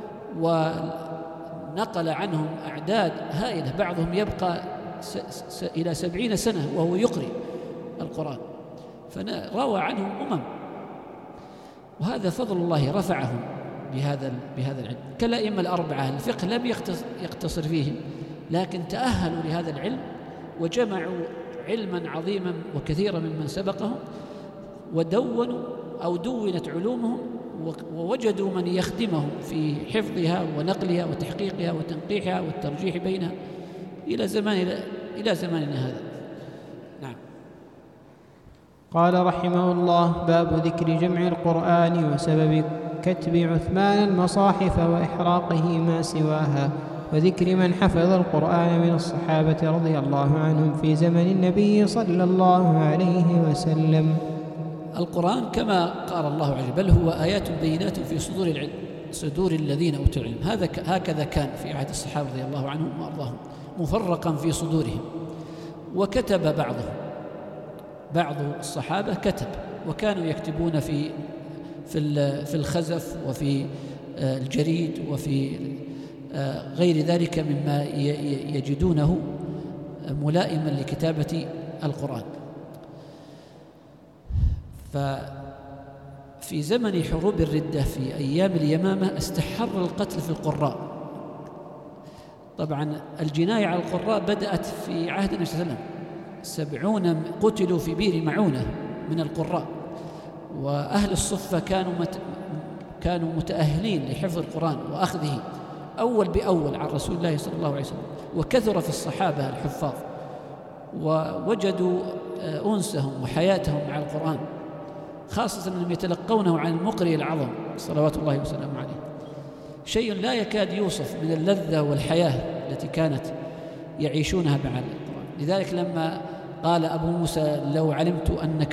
ونقل عنهم أعداد هائلة، بعضهم يبقى إلى 70 سنة وهو يقرئ القرآن، فروى عنهم وهذا فضل الله رفعهم بهذا العلم. كالأئمة الأربعة الفقه لم يقتصر فيهم، لكن تأهلوا لهذا العلم وجمعوا علما عظيما وكثيرا ممن سبقهم، ودونوا أو دونت علومهم، ووجدوا من يخدمهم في حفظها ونقلها وتحقيقها وتنقيحها والترجيح بينها إلى زماننا هذا. نعم. قال رحمه الله: باب ذكر جمع القرآن وسبب كتب عثمان المصاحف وإحراقه ما سواها، وذكر من حفظ القرآن من الصحابة رضي الله عنهم في زمن النبي صلى الله عليه وسلم. القرآن كما قال الله عز وجل: بل هو آيات بينات في صدور الذين أوتوا العلم. هكذا كان في عهد الصحابة رضي الله عنهم وأرضاهم، مفرقا في صدورهم. وكتب بعض الصحابة كتب، وكانوا يكتبون في الخزف وفي الجريد وفي غير ذلك مما يجدونه ملائما لكتابة القرآن. ففي زمن حروب الردة في أيام اليمامة استحر القتل في القراء. طبعا الجناية على القراء بدأت في عهد النبي صلى الله عليه وسلم، 70 قتلوا في بئر معونة من القراء، وأهل الصفة كانوا متأهلين لحفظ القرآن وأخذه أول بأول عن رسول الله صلى الله عليه وسلم. وكثر في الصحابة الحفاظ، ووجدوا أنسهم وحياتهم مع القرآن، خاصة أنهم يتلقونه عن المقرئ العظم صلوات الله وسلامه عليه، شيء لا يكاد يوصف من اللذة والحياة التي كانت يعيشونها مع القرآن. لذلك لما قال أبو موسى: لو علمت أنك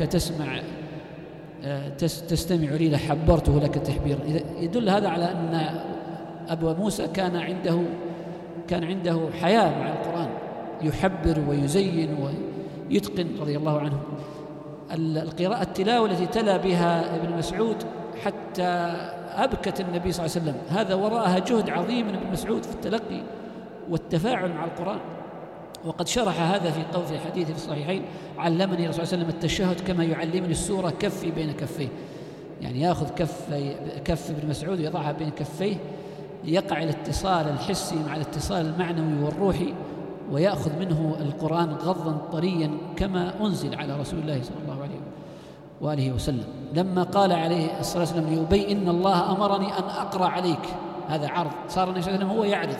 تستمع لي لحبرته لك تحبيرا، يدل هذا على أن أبو موسى كان عنده حياة مع القرآن، يحبر ويزين ويتقن رضي الله عنه. القراءة التلاوة التي تلا بها ابن مسعود حتى أبكت النبي صلى الله عليه وسلم، هذا وراءها جهد عظيم من ابن مسعود في التلقي والتفاعل مع القرآن. وقد شرح هذا في حديث في الصحيحين: علمني الرسول صلى الله عليه وسلم التشهد كما يعلمني السورة كفي بين كفيه، يعني يأخذ كف ابن مسعود ويضعها بين كفيه ليقع الاتصال الحسي مع الاتصال المعنوي والروحي، ويأخذ منه القرآن غضا طريا كما أنزل على رسول الله صلى الله عليه وآله وسلم. لما قال عليه الصلاة والسلام لأبي: إن الله أمرني أن أقرأ عليك، هذا عرض، صار النبي صلى الله عليه وسلم هو يعرض،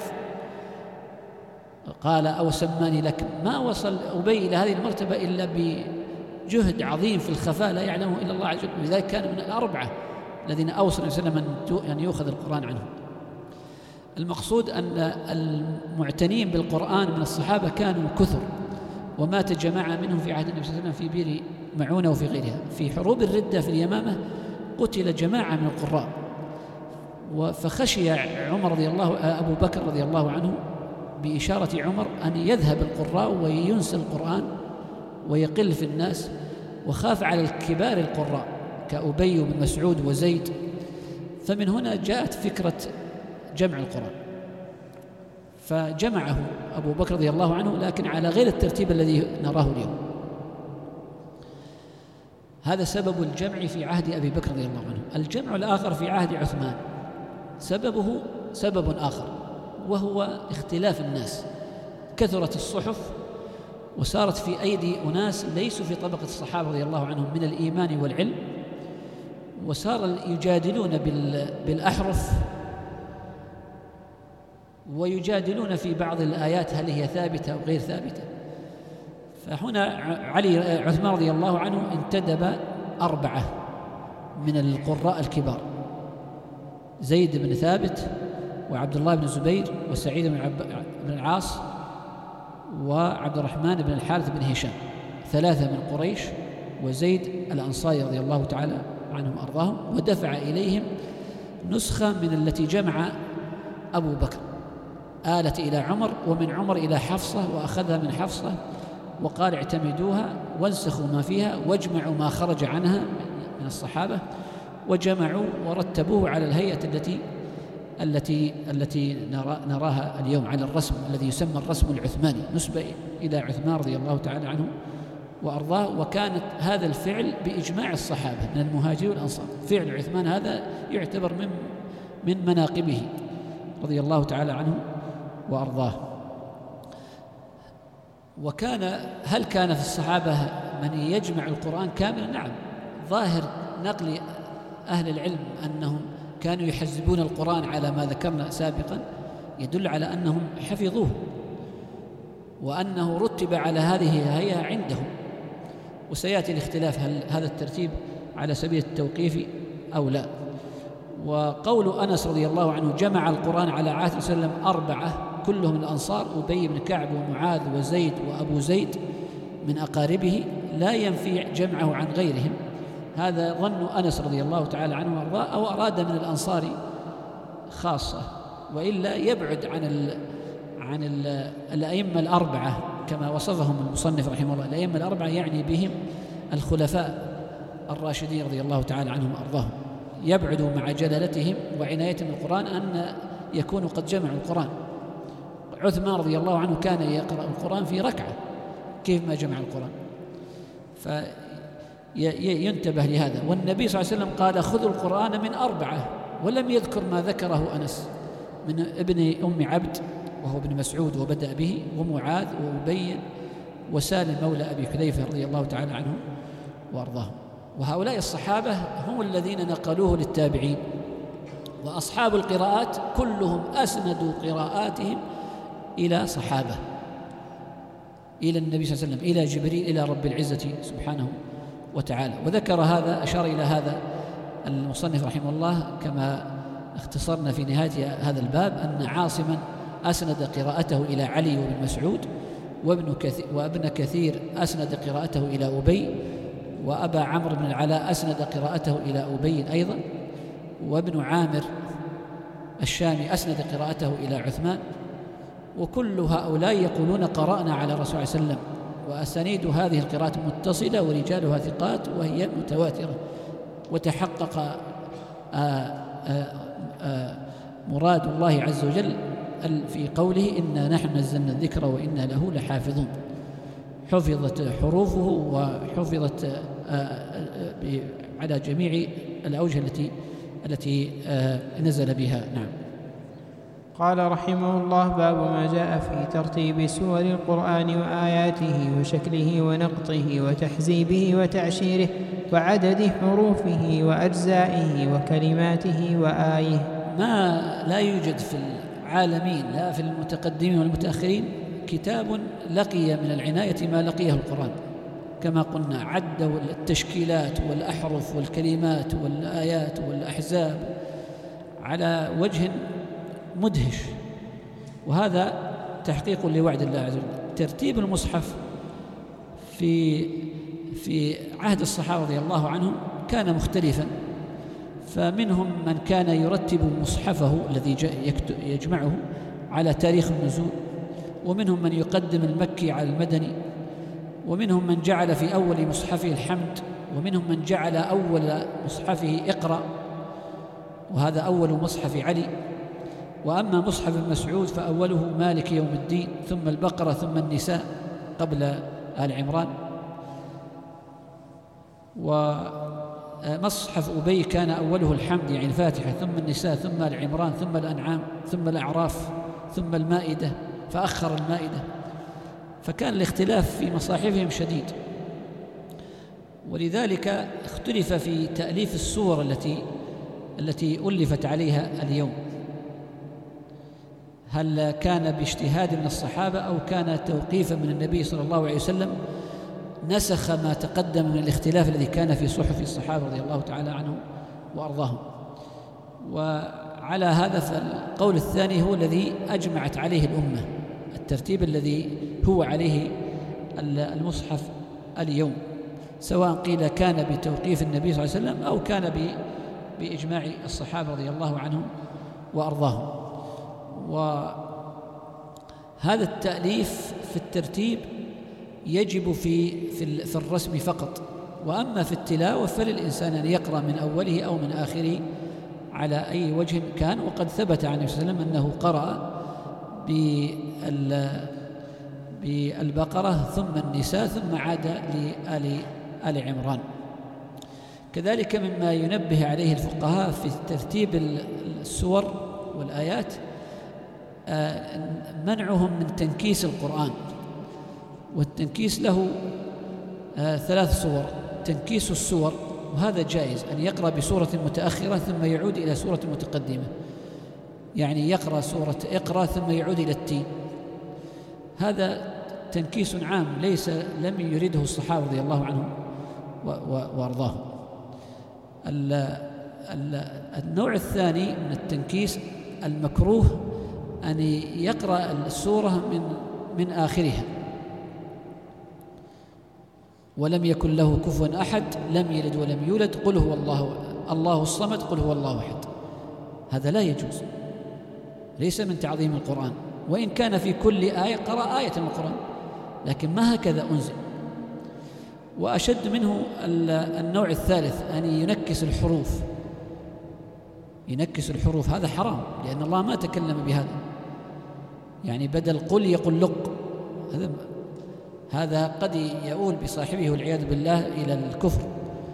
قال: أو سماني لك. ما وصل أبي إلى هذه المرتبة إلا بجهد عظيم في الخفاء لا يعلمه إلا الله عز وجل. لذلك كان من الأربعة الذين أوصى النبي صلى الله عليه وسلم أن يؤخذ القرآن عنهم. المقصود أن المعتنين بالقرآن من الصحابة كانوا كثر، ومات جماعة منهم في عهد النبي صلى الله عليه وسلم في بئر معونة وفي غيرها. في حروب الردة في اليمامة قتل جماعة من القراء، فخشي أبو بكر رضي الله عنه بإشارة عمر أن يذهب القراء وينسى القرآن ويقل في الناس، وخاف على الكبار القراء كأبي بن مسعود وزيد. فمن هنا جاءت فكرة جمع القرآن، فجمعه أبو بكر رضي الله عنه، لكن على غير الترتيب الذي نراه اليوم. هذا سبب الجمع في عهد أبي بكر رضي الله عنه. الجمع الآخر في عهد عثمان سببه سبب آخر، وهو اختلاف الناس. كثرت الصحف وصارت في أيدي أناس ليسوا في طبقة الصحابة رضي الله عنهم من الإيمان والعلم، وصار يجادلون بالأحرف، ويجادلون في بعض الآيات هل هي ثابتة أو غير ثابتة. فهنا عثمان رضي الله عنه انتدب 4 من القراء الكبار: زيد بن ثابت، وعبد الله بن الزبير، وسعيد بن العاص، وعبد الرحمن بن الحارث بن هشام، 3 من قريش، وزيد الأنصاري رضي الله تعالى عنهم وأرضاهم. ودفع إليهم نسخة من التي جمع أبو بكر، آلت إلى عمر، ومن عمر إلى حفصة، وأخذها من حفصة وقال اعتمدوها وانسخوا ما فيها واجمعوا ما خرج عنها من الصحابة، وجمعوا ورتبوه على الهيئة التي نراها اليوم، على الرسم الذي يسمى الرسم العثماني، نسبة إلى عثمان رضي الله تعالى عنه وأرضاه. وكانت هذا الفعل بإجماع الصحابة من المهاجرين والأنصار. فعل عثمان هذا يعتبر من مناقبه رضي الله تعالى عنه وأرضاه. هل كان في الصحابة من يجمع القرآن كاملا؟ نعم. ظاهر نقل أهل العلم أنهم كانوا يحزبون القرآن على ما ذكرنا سابقا يدل على أنهم حفظوه، وأنه رتب على هذه الهيئة عندهم. وسيأتي الاختلاف هل هذا الترتيب على سبيل التوقيف أو لا. وقول أنس رضي الله عنه جمع القرآن على عهد صلى الله عليه وسلم 4 كلهم من الأنصار: أبي بن كعب ومعاذ وزيد وأبو زيد من أقاربه، لا ينفي جمعه عن غيرهم. هذا ظن أنس رضي الله تعالى عنه وأرضاه، أو أراد من الأنصار خاصة، وإلا يبعد عن الأئمة ال4 كما وصفهم المصنف رحمه الله. الأئمة ال4 يعني بهم الخلفاء الراشدين رضي الله تعالى عنهم وأرضاهم، يبعد مع جلالتهم وعنايتهم بالقرآن أن يكونوا قد جمعوا القرآن. عثمان رضي الله عنه كان يقرأ القرآن في ركعة، كيف ما جمع القرآن؟ فينتبه لهذا. والنبي صلى الله عليه وسلم قال خذوا القرآن من 4، ولم يذكر ما ذكره أنس من ابن أم عبد وهو ابن مسعود وبدأ به، ومعاذ وأبي وسالم مولى أبي حذيفة رضي الله تعالى عنه وأرضاهم. وهؤلاء الصحابة هم الذين نقلوه للتابعين. وأصحاب القراءات كلهم أسندوا قراءاتهم إلى صحابة، إلى النبي صلى الله عليه وسلم، إلى جبريل، إلى رب العزة سبحانه وتعالى. وذكر هذا، أشار إلى هذا المصنف رحمه الله كما اختصرنا في نهاية هذا الباب، أن عاصما أسند قراءته إلى علي وابن مسعود، وابن كثير أسند قراءته إلى أبي، وأبا عمرو بن العلاء أسند قراءته إلى أبي أيضا، وابن عامر الشامي أسند قراءته إلى عثمان. وكل هؤلاء يقولون قرأنا على الرسول صلى الله عليه وسلم، وأسانيد هذه القراءات متصلة ورجالها ثقات وهي متواترة. وتحقق مراد الله عز وجل في قوله إنا نحن نزلنا الذكر وإنا له لحافظون. حفظت حروفه وحفظت على جميع الأوجه التي نزل بها. نعم. قال رحمه الله: باب ما جاء في ترتيب سور القرآن وآياته وشكله ونقطه وتحزيبه وتعشيره وعدد حروفه وأجزائه وكلماته وآيه. ما لا يوجد في العالمين لا في المتقدمين والمتأخرين كتاب لقي من العناية ما لقيه القرآن. كما قلنا عدوا التشكيلات والأحرف والكلمات والآيات والأحزاب على وجه مدهش، وهذا تحقيق لوعد الله عز وجل. ترتيب المصحف في عهد الصحابة رضي الله عنهم كان مختلفا، فمنهم من كان يرتب مصحفه الذي يجمعه على تاريخ النزول، ومنهم من يقدم المكي على المدني، ومنهم من جعل في أول مصحفه الحمد ومنهم من جعل أول مصحفه اقرأ، وهذا أول مصحف علي. وأما مصحف ابن مسعود فأوله مالك يوم الدين، ثم البقرة، ثم النساء قبل آل عمران. ومصحف أبي كان أوله الحمد يعني الفاتحة، ثم النساء، ثم آل عمران، ثم الأنعام، ثم الأعراف، ثم المائدة، فأخر المائدة. فكان الاختلاف في مصاحفهم شديد، ولذلك اختلف في تأليف السور التي ألفت عليها اليوم، هل كان باجتهاد من الصحابة أو كان توقيفا من النبي صلى الله عليه وسلم نسخ ما تقدم من الاختلاف الذي كان في صحف الصحابة رضي الله تعالى عنهم وأرضاهم. وعلى هذا فالقول الثاني هو الذي أجمعت عليه الأمة، الترتيب الذي هو عليه المصحف اليوم، سواء قيل كان بتوقيف النبي صلى الله عليه وسلم أو كان بإجماع الصحابة رضي الله عنهم وأرضاهم. وهذا التأليف في الترتيب يجب في الرسم فقط، وأما في التلاوة فللإنسان أن يقرأ من أوله أو من آخره على أي وجه كان. وقد ثبت عن النبي صلى الله عليه وسلم أنه قرأ بالبقرة ثم النساء ثم عاد لآل عمران. كذلك مما ينبه عليه الفقهاء في ترتيب السور والآيات منعهم من تنكيس القرآن، والتنكيس له 3 صور. تنكيس السور، وهذا جائز، أن يقرأ بسورة متأخرة ثم يعود إلى سورة متقدمة، يعني يقرأ سورة اقرأ ثم يعود إلى التين. هذا تنكيس عام لم يرده الصحابة رضي الله عنهم وأرضاهم. النوع الثاني من التنكيس المكروه أن يقرأ السورة من آخرها، ولم يكن له كفوا أحد، لم يلد ولم يولد، قل هو الله الصمد، قل هو الله أحد. هذا لا يجوز، ليس من تعظيم القرآن، وإن كان في كل آية قرأ آية من القرآن، لكن ما هكذا أنزل. وأشد منه النوع الثالث أن ينكس الحروف. هذا حرام، لأن الله ما تكلم بهذا، يعني بدل قل يقول لق. هذا قد يؤول بصاحبه والعياذ بالله إلى الكفر.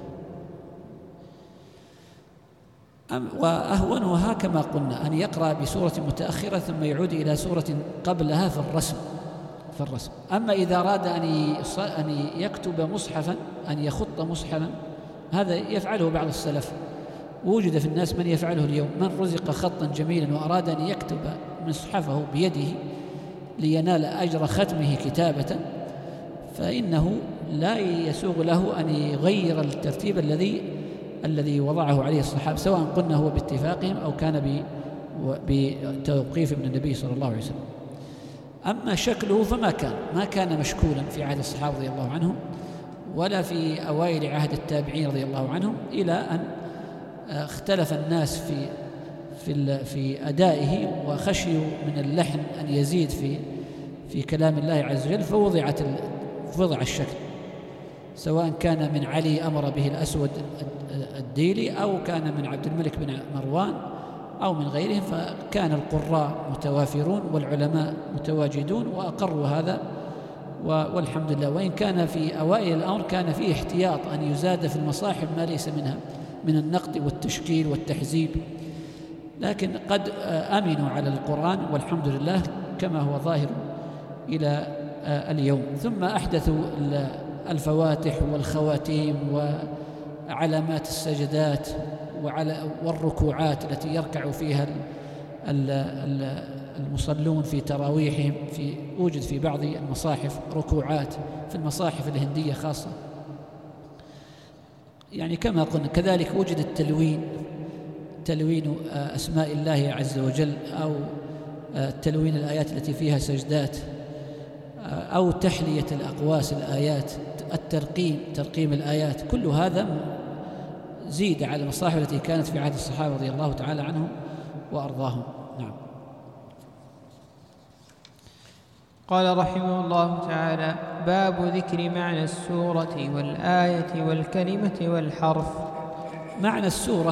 وأهونها كما قلنا أن يقرأ بسورة متأخرة ثم يعود إلى سورة قبلها في الرسم. أما إذا أراد أن يكتب مصحفا، أن يخط مصحفا، هذا يفعله بعض السلف، ووجد في الناس من يفعله اليوم. من رزق خطا جميلا وأراد أن يكتب مصحفه بيده لينال أجر ختمه كتابة، فإنه لا يسوغ له أن يغير الترتيب الذي وضعه عليه الصحابة، سواء قلنا هو باتفاقهم أو كان بتوقيف من النبي صلى الله عليه وسلم. أما شكله فما كان مشكولا في عهد الصحابة رضي الله عنهم، ولا في أوائل عهد التابعين رضي الله عنهم، إلى أن اختلف الناس في أدائه، وخشيوا من اللحن أن يزيد في كلام الله عز وجل، فوضع الشكل، سواء كان من علي أمر به الأسود الديلي، أو كان من عبد الملك بن مروان، أو من غيرهم. فكان القراء متوافرون والعلماء متواجدون وأقروا هذا، والحمد لله. وإن كان في أوائل الأمر كان فيه احتياط أن يزاد في المصاحف ما ليس منها من النقد والتشكيل والتحزيب، لكن قد أمنوا على القرآن والحمد لله كما هو ظاهر إلى اليوم. ثم أحدثوا الفواتح والخواتيم وعلامات السجدات والركوعات التي يركع فيها المصلون في تراويحهم. وجد في بعض المصاحف ركوعات، في المصاحف الهندية خاصة، يعني كما قلنا. كذلك وجد تلوين أسماء الله عز وجل، أو تلوين الآيات التي فيها سجدات، أو تحلية الأقواس الآيات، ترقيم الآيات. كل هذا زيد على المصاحف التي كانت في عهد الصحابة رضي الله تعالى عنهم وأرضاهم. نعم. قال رحمه الله تعالى: باب ذكر معنى السورة والآية والكلمة والحرف. معنى السورة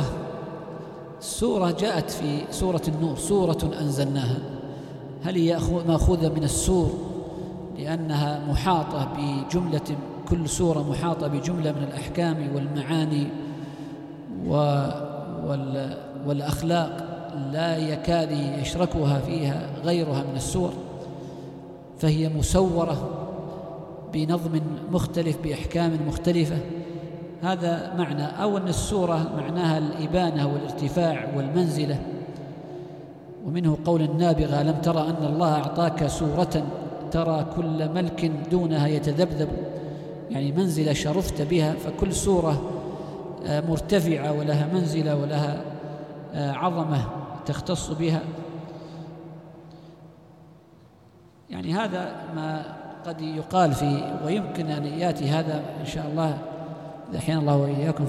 جاءت في سورة النور: سورة أنزلناها. هل هي مأخوذة من السور لأنها محاطة بجملة، كل سورة محاطة بجملة من الأحكام والمعاني والأخلاق لا يكاد يشركها فيها غيرها من السور، فهي مسورة بنظم مختلف بأحكام مختلفة. هذا معنى. أو أن السورة معناها الإبانة والارتفاع والمنزلة، ومنه قول النابغة: لم ترى أن الله أعطاك سورة ترى كل ملك دونها يتذبذب، يعني منزلة شرفت بها. فكل سورة مرتفعة ولها منزلة ولها عظمة تختص بها. يعني هذا ما قد يقال في، ويمكن أن يأتي هذا إن شاء الله أحيانا الله وإياكم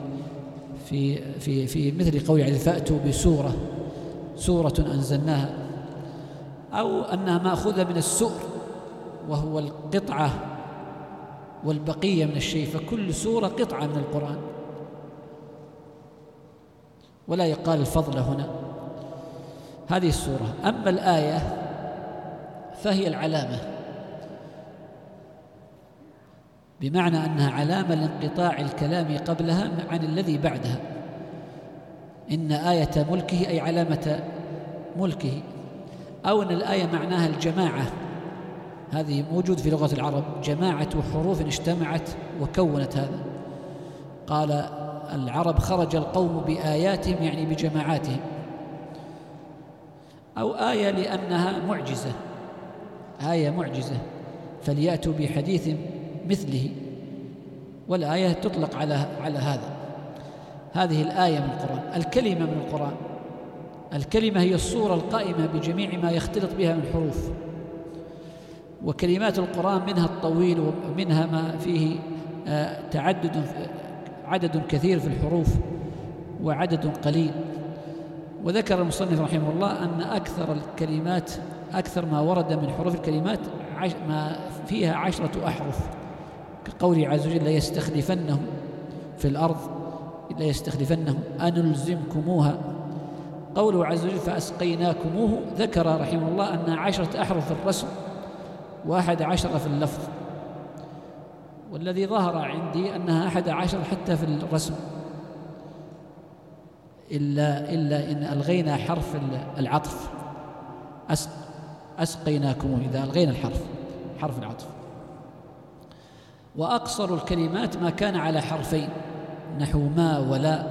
في مثل قول يعني: فأتوا سورة أنزلناها، أو أنها مأخوذة من السؤر وهو القطعة والبقية من الشيء، فكل سورة قطعة من القرآن، ولا يقال الفضل هنا. هذه السورة. أما الآية فهي العلامة، بمعنى أنها علامة لانقطاع الكلام قبلها عن الذي بعدها. إن آية ملكه أي علامة ملكه. أو أن الآية معناها الجماعة، هذه موجود في لغة العرب، جماعة حروف اجتمعت وكونت هذا. قال العرب: خرج القوم بآياتهم، يعني بجماعاتهم. أو آية لأنها معجزة، آية معجزة، فليأتوا بحديث مثله. والآية تطلق على هذا. هذه الآية من القرآن. الكلمة من القرآن، الكلمة هي الصورة القائمة بجميع ما يختلط بها من حروف. وكلمات القرآن منها الطويل ومنها ما فيه عدد كثير في الحروف وعدد قليل. وذكر المصنف رحمه الله أن أكثر الكلمات، أكثر ما ورد من حروف الكلمات ما فيها 10 أحرف، كقوله عز وجل: ليستخلفنهم في الأرض، ليستخلفنهم أنلزمكموها. قوله عز وجل: فأسقيناكموه، ذكر رحمه الله أن 10 أحرف في الرسم و11 في اللفظ. والذي ظهر عندي أنها 11 حتى في الرسم، إلا إن ألغينا حرف العطف. أسقيناكموه إذا ألغينا حرف العطف. وأقصر الكلمات ما كان على حرفين، نحو ما ولا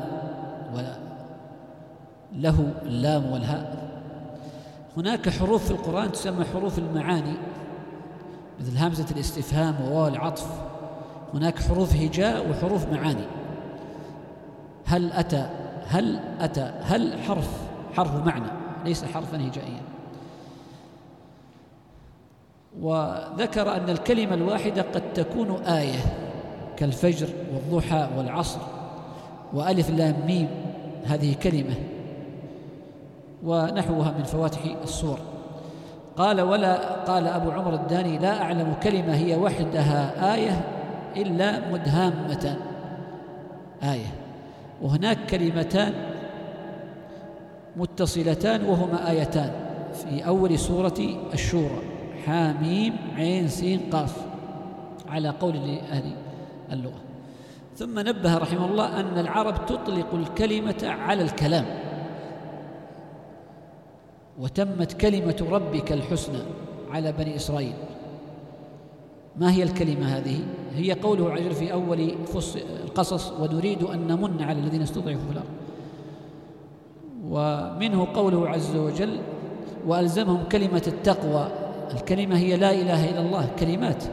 له اللام والهاء. هناك حروف في القرآن تسمى حروف المعاني، مثل همزة الاستفهام وواو العطف. هناك حروف هجاء وحروف معاني. هل أتى حرف معنى، ليس حرفا هجائيا. وذكر أن الكلمة الواحدة قد تكون آية، كالفجر والضحى والعصر وألف لام ميم، هذه كلمة، ونحوها من فواتح السور. قال أبو عمر الداني: لا أعلم كلمة هي وحدها آية إلا مدهامة آية. وهناك كلمتان متصلتان وهما آيتان في أول سورة الشورى: حاميم عين سين قاف، على قول أهل اللغة. ثم نبه رحمه الله أن العرب تطلق الكلمة على الكلام، وتمت كلمة ربك الحسنى على بني إسرائيل. ما هي الكلمة هذه؟ هي قوله عز وجل في أول القصص: ونريد أن نمن على الذين استضعفوا في الأرض. ومنه قوله عز وجل: وألزمهم كلمة التقوى. الكلمة هي لا إله إلا الله، كلمات،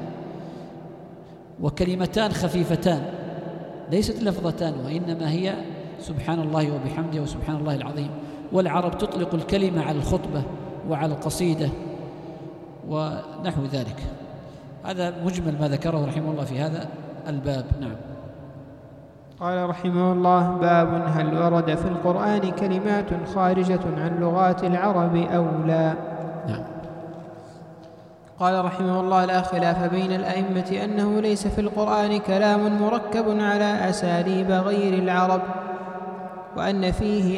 وكلمتان خفيفتان ليست لفظتان، وإنما هي سبحان الله وبحمده وسبحان الله العظيم. والعرب تطلق الكلمة على الخطبة وعلى القصيدة ونحو ذلك. هذا مجمل ما ذكره رحمه الله في هذا الباب. نعم. قال رحمه الله: باب هل ورد في القرآن كلمات خارجة عن لغات العرب أو لا؟ نعم. قال رحمه الله: لا خلاف بين الأئمة أنه ليس في القرآن كلام مركب على أساليب غير العرب، وأن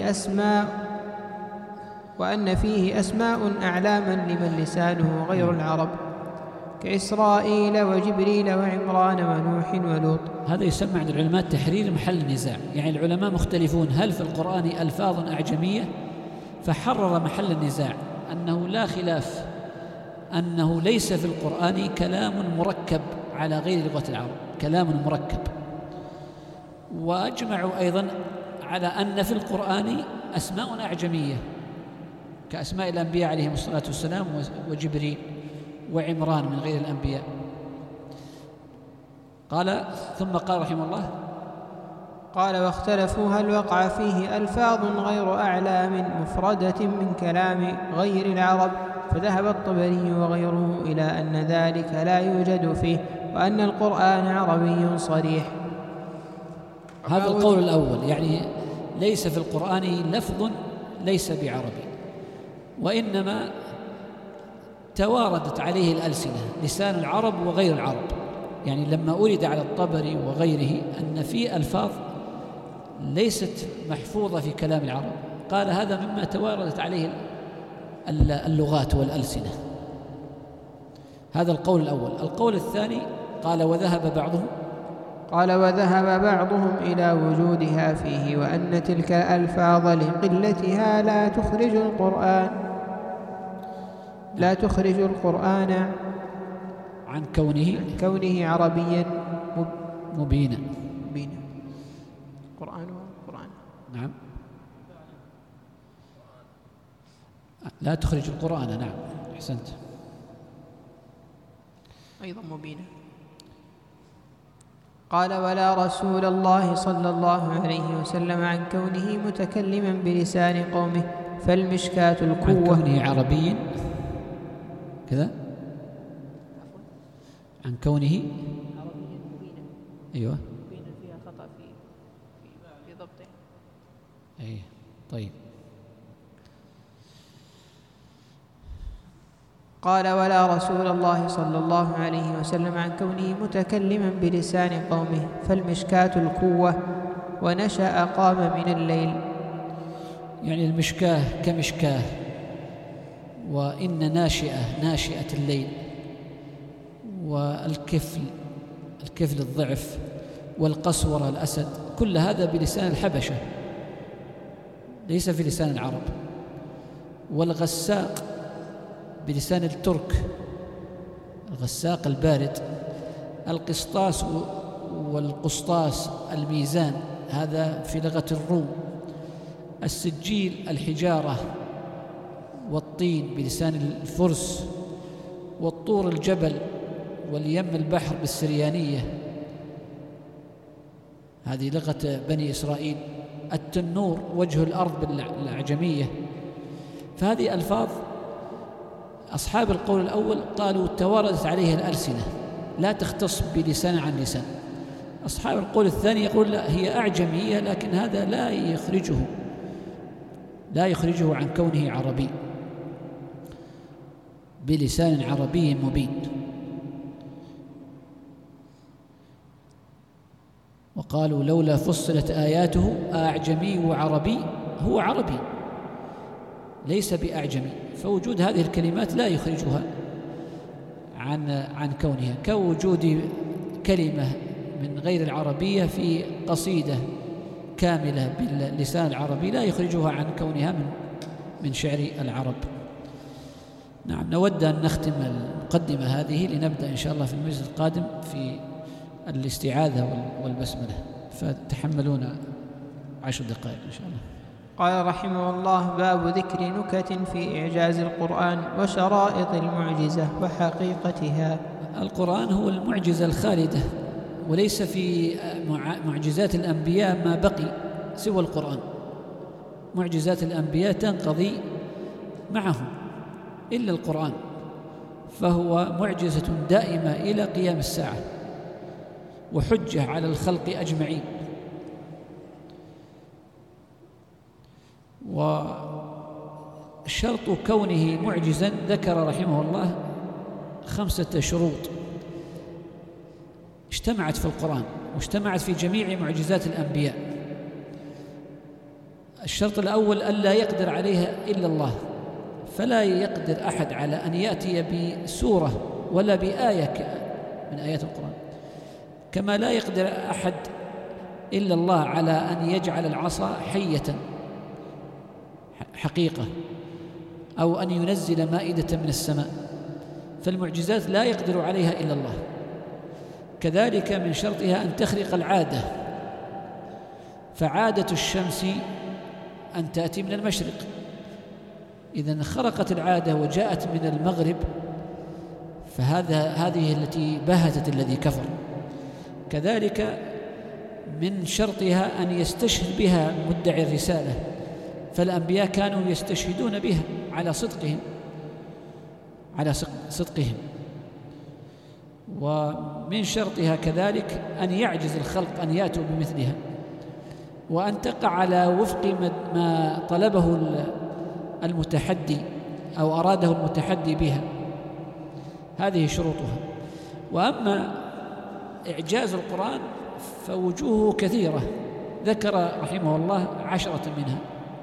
فيه أسماء أعلاما لمن لسانه غير العرب، كإسرائيل وجبريل وعمران ونوح ولوط. هذا يسمى عند العلماء تحرير محل النزاع، يعني العلماء مختلفون هل في القرآن ألفاظ أعجمية، فحرر محل النزاع أنه لا خلاف أنه ليس في القرآن كلام مركب على غير لغة العرب، كلام مركب. وأجمعوا أيضا على أن في القرآن أسماء أعجمية كأسماء الأنبياء عليهم الصلاة والسلام وجبريل وعمران من غير الأنبياء. ثم قال رحمه الله: قال: واختلفوا هل وقع فيه ألفاظ غير أعلام مفردة من كلام غير العرب، فذهب الطبري وغيره إلى أن ذلك لا يوجد فيه، وأن القرآن عربي صريح. هذا القول الأول، يعني ليس في القرآن لفظ ليس بعربي، وإنما تواردت عليه الألسنة، لسان العرب وغير العرب. يعني لما أورد على الطبري وغيره أن في ألفاظ ليست محفوظة في كلام العرب، قال هذا مما تواردت عليه اللغات والألسنة. هذا القول الأول. القول الثاني قال: وذهب بعضهم إلى وجودها فيه، وأن تلك الألفاظ لقلتها لا تخرج القرآن عن كونه عربيا مبينا. قرآن. نعم، لا تخرج القرآن. نعم، أحسنت. أيضا مبينا. قال: ولا رسول الله صلى الله عليه وسلم عن كونه متكلما بلسان قومه، فالمشكاة القوة عن كونه عربي كذا، عن كونه عربيا مبينا. أيوة، مبينا فيها خطأ في ضبطه. أي طيب. قال: ولا رسول الله صلى الله عليه وسلم عن كونه متكلما بلسان قومه، فالمشكاة القوة، ونشأ قام من الليل. يعني المشكاة كمشكاة، وإن ناشئة الليل، والكفل الضعف، والقسورة الأسد، كل هذا بلسان الحبشة ليس في لسان العرب. والغساق بلسان الترك، الغساق البارد. القسطاس والقسطاس الميزان، هذا في لغة الروم. السجيل الحجارة والطين بلسان الفرس. والطور الجبل، واليم البحر بالسريانية، هذه لغة بني إسرائيل. التنور وجه الأرض بالأعجمية. فهذه ألفاظ أصحاب القول الأول قالوا تواردت عليه الألسنة، لا تختص بلسان عن لسان. أصحاب القول الثاني يقول لا، هي أعجمية، لكن هذا لا يخرجه عن كونه عربي بلسان عربي مبين. وقالوا لولا فصلت آياته أعجمي وعربي، هو عربي ليس بأعجمي. فوجود هذه الكلمات لا يخرجها عن كونها، كوجود كلمة من غير العربية في قصيدة كاملة باللسان العربي لا يخرجها عن كونها من شعر العرب. نعم، نود أن نختم المقدمة هذه لنبدأ إن شاء الله في المجلس القادم في الاستعاذة والبسملة، فتحملونا 10 دقائق إن شاء الله. قال رحمه الله: باب ذكر نكت في إعجاز القرآن وشرائط المعجزة وحقيقتها. القرآن هو المعجزة الخالدة، وليس في معجزات الأنبياء ما بقي سوى القرآن. معجزات الأنبياء تنقضي معهم إلا القرآن، فهو معجزة دائمة إلى قيام الساعة، وحجة على الخلق أجمعين. وشرط كونه معجزا ذكر رحمه الله 5 شروط اجتمعت في القرآن واجتمعت في جميع معجزات الأنبياء. الشرط الأول ألا يقدر عليها إلا الله، فلا يقدر أحد على أن يأتي بسورة ولا بآية من آيات القرآن، كما لا يقدر أحد إلا الله على أن يجعل العصا حية حقيقة أو أن ينزل مائدة من السماء، فالمعجزات لا يقدر عليها إلا الله. كذلك من شرطها أن تخرق العادة، فعادة الشمس أن تأتي من المشرق، إذا خرقت العادة وجاءت من المغرب هذه التي بهتت الذي كفر. كذلك من شرطها أن يستشهد بها مدعي الرسالة، فالأنبياء كانوا يستشهدون بها على صدقهم. ومن شرطها كذلك أن يعجز الخلق أن يأتوا بمثلها، وأن تقع على وفق ما طلبه المتحدي أو أراده المتحدي بها، هذه شروطها. وأما إعجاز القرآن فوجوهه كثيرة، ذكر رحمه الله 10 منها.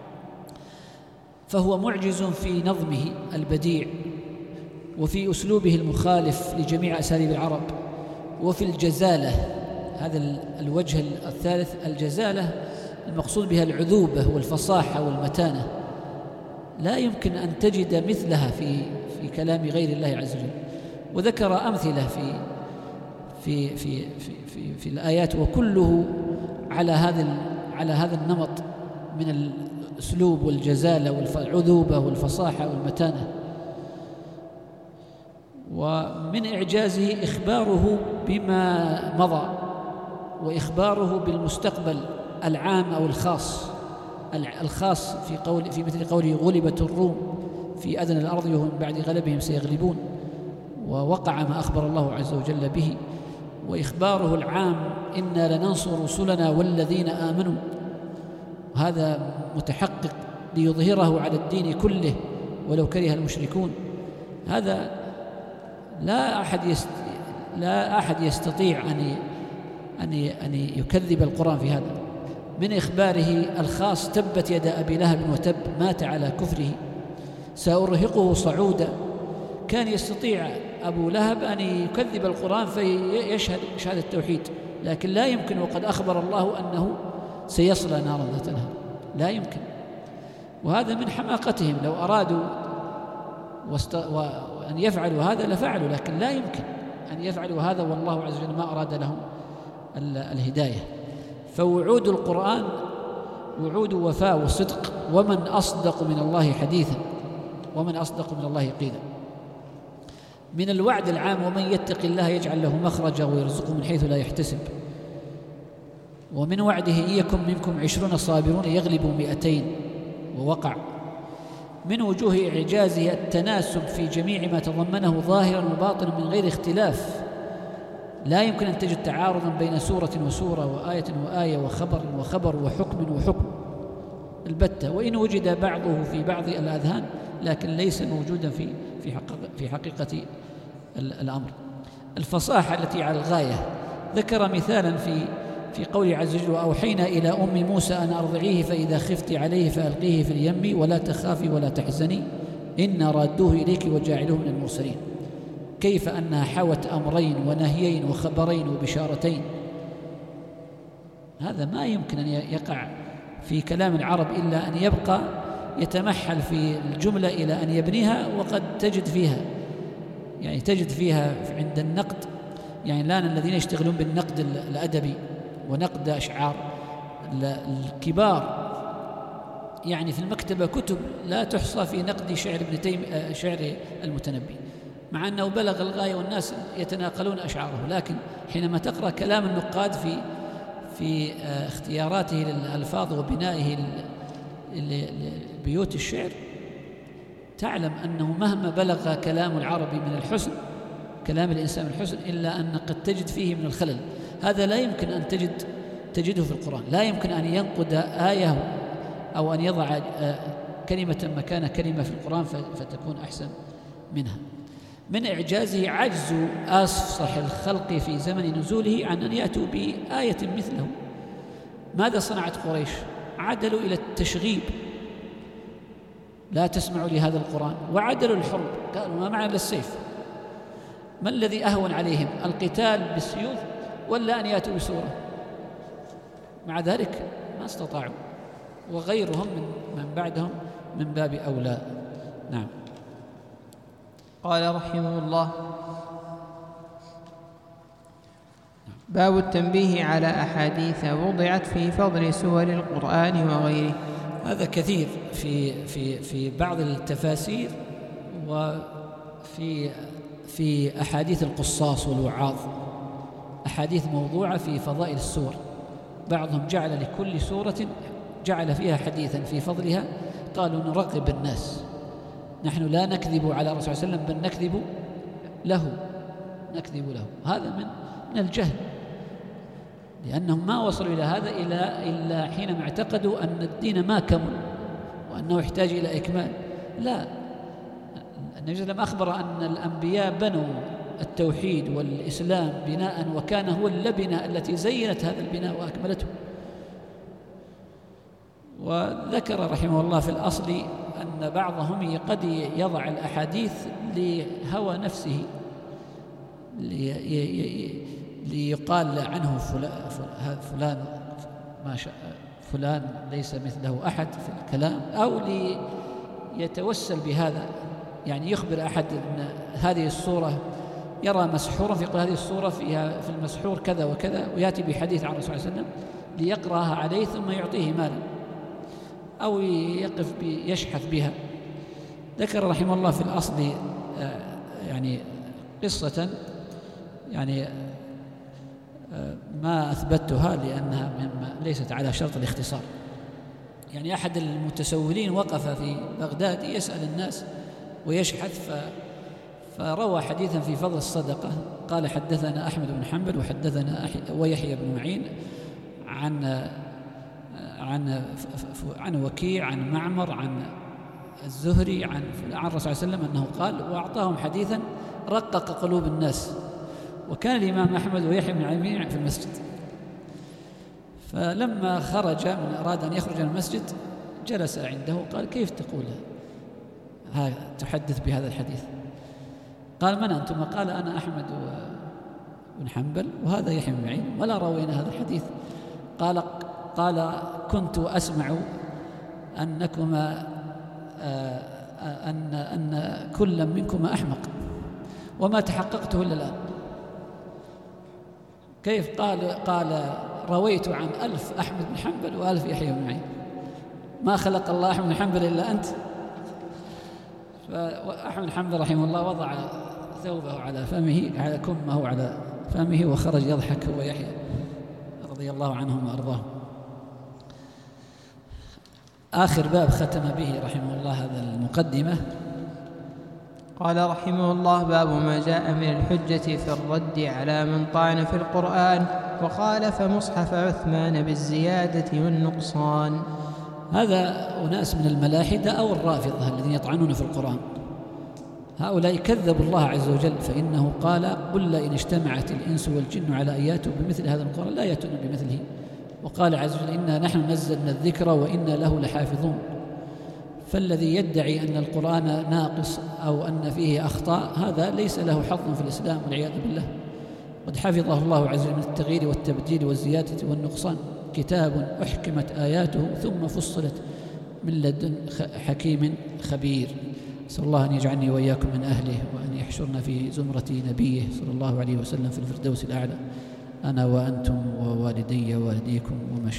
فهو معجز في نظمه البديع، وفي أسلوبه المخالف لجميع أساليب العرب، وفي الجزالة. هذا الوجه الثالث، الجزالة المقصود بها العذوبة والفصاحة والمتانة، لا يمكن أن تجد مثلها في كلام غير الله عز وجل. وذكر أمثلة في الآيات، وكله على هذا النمط من الأسلوب والجزالة والعذوبة والفصاحة والمتانة. ومن إعجازه إخباره بما مضى، وإخباره بالمستقبل العام أو الخاص في مثل قوله غلبت الروم في أدنى الأرض وهم بعد غلبهم سيغلبون، ووقع ما أخبر الله عز وجل به. وإخباره العام إنا لننصر رسلنا والذين آمنوا، هذا متحقق ليظهره على الدين كله ولو كره المشركون. هذا لا أحد يستطيع أن يكذب القرآن في هذا. من إخباره الخاص تبت يد أبي لهب وتب مات على كفره سأرهقه صعودا. كان يستطيع أبو لهب أن يكذب القرآن فيشهد شهادة التوحيد، لكن لا يمكن، وقد أخبر الله أنه سيصلى نارا ذات لهب، لا يمكن. وهذا من حماقتهم، لو أرادوا أن يفعلوا هذا لفعلوا، لكن لا يمكن أن يفعلوا هذا، والله عز وجل ما أراد لهم الهداية. فوعود القرآن وعود وفاء وصدق، ومن أصدق من الله حديثا، ومن أصدق من الله قيلا. من الوعد العام ومن يتق الله يجعل له مخرجا ويرزقه من حيث لا يحتسب. ومن وعده إن يكن منكم 20 صابرون يغلبوا 200، ووقع. من وجوه إعجازه التناسب في جميع ما تضمنه ظاهرا وباطنا من غير اختلاف، لا يمكن أن تجد تعارضا بين سورة وسورة وآية وآية وخبر وخبر وحكم وحكم البتة، وإن وجد بعضه في بعض الأذهان لكن ليس موجودا في حقيقة الأمر. الفصاحة التي على الغاية، ذكر مثالا في قوله عز وجل وأوحينا إلى أم موسى أن أرضعيه فإذا خفت عليه فألقيه في اليم ولا تخافي ولا تحزني إنا رادوه إليك وجاعلوه من المرسلين. كيف أنها حوت أمرين ونهيين وخبرين وبشارتين، هذا ما يمكن أن يقع في كلام العرب إلا أن يبقى يتمحل في الجملة إلى أن يبنيها. وقد تجد فيها عند النقد، يعني الآن الذين يشتغلون بالنقد الأدبي ونقد أشعار الكبار، يعني في المكتبة كتب لا تحصى في نقد شعر المتنبي، مع أنه بلغ الغاية والناس يتناقلون أشعاره. لكن حينما تقرأ كلام النقاد في اختياراته للألفاظ وبنائه لبيوت الشعر، تعلم أنه مهما بلغ كلام العربي من الحسن، كلام الإنسان من الحسن، إلا أن قد تجد فيه من الخلل. هذا لا يمكن أن تجده في القرآن. لا يمكن أن ينقد آية أو أن يضع كلمة مكان كلمة في القرآن فتكون أحسن منها. من إعجازه عجز أفصح الخلق في زمن نزوله عن أن يأتوا بآية مثله. ماذا صنعت قريش؟ عدلوا إلى التشغيب، لا تسمعوا لهذا القرآن، وعدلوا الحرب، قالوا ما معنا للسيف. ما الذي أهون عليهم، القتال بالسيوف ولا أن يأتوا بسورة؟ مع ذلك ما استطاعوا، وغيرهم من بعدهم من باب أولى. نعم. قال رحمه الله: باب التنبيه على أحاديث وضعت في فضل سور القرآن وغيره. هذا كثير في بعض التفاسير وفي أحاديث القصاص والوعاظ، أحاديث موضوعة في فضائل السور. بعضهم جعل لكل سورة جعل فيها حديثا في فضلها، قالوا نرغب الناس، نحن لا نكذب على الرسول صلى الله عليه وسلم بل نكذب له. هذا من الجهل، لأنهم ما وصلوا إلى هذا إلا حينما اعتقدوا أن الدين ما كمل وأنه يحتاج إلى إكمال. لا، النبي صلى الله عليه وسلم أخبر أن الأنبياء بنوا التوحيد والإسلام بناء، وكان هو اللبنة التي زينت هذا البناء وأكملته. وذكر رحمه الله في الأصل أن بعضهم قد يضع الأحاديث لهوى نفسه، ليقال عنه فلان فلان ليس مثله أحد في الكلام، أو ليتوسل بهذا، يعني يخبر أحد أن هذه الصورة يرى مسحورا فيقول هذه الصورة فيها في المسحور كذا وكذا، ويأتي بحديث عن الرسول صلى الله عليه وسلم ليقرأها عليه ثم يعطيه مالا، أو يقف يشحث بها. ذكر رحمه الله في الأصل يعني قصة، يعني ما أثبتها لأنها ليست على شرط الاختصار. يعني أحد المتسولين وقف في بغداد يسأل الناس ويشحث، فروى حديثا في فضل الصدقة، قال حدثنا أحمد بن حنبل وحدثنا ويحيى بن معين عن وكيع عن معمر عن الزهري عن الرسول صلى الله عليه وسلم أنه قال، وأعطاهم حديثا رقق قلوب الناس. وكان الإمام أحمد ويحيى بن معين في المسجد، فلما أراد أن يخرج من المسجد جلس عنده، قال كيف تقول تحدث بهذا الحديث؟ قال من أنتم؟ قال أنا أحمد بن حنبل وهذا يحيى بن معين ولا روينا هذا الحديث. قال كنت أسمع أنكما أن كل منكما أحمق وما تحققته إلا الآن. كيف؟ قال رويت عن 1000 أحمد بن حنبل و1000 يحيى بن معين، ما خلق الله أحمد بن حنبل إلا أنت. فأحمد بن حنبل رحمه الله وضع ثوبه على فمه، على كمه على فمه، وخرج يضحك هو يحيى رضي الله عنهم وأرضاهم. آخر باب ختم به رحمه الله هذا المقدمة. قال رحمه الله: باب ما جاء من الحجة في الرد على من طعن في القرآن وخالف مصحف عثمان بالزيادة والنقصان. هذا أناس من الملاحدة أو الرافضة الذين يطعنون في القرآن، هؤلاء كذبوا الله عز وجل، فإنه قال: قل لئن اجتمعت الإنس والجن على أن يأتوا بمثل هذا القرآن لا يأتون بمثله. وقال عز وجل: إنا نحن نزلنا الذكر وإنا له لحافظون. فالذي يدعي أن القرآن ناقص أو أن فيه أخطاء هذا ليس له حظ في الإسلام والعياذ بالله. قد حفظه الله عز وجل من التغيير والتبديل والزيادة والنقصان، كتاب أحكمت آياته ثم فصلت من لدن حكيم خبير. أسأل الله أن يجعلني وإياكم من أهله، وأن يحشرنا في زمرة نبيه صلى الله عليه وسلم في الفردوس الأعلى، أنا وأنتم ووالدي ووالديكم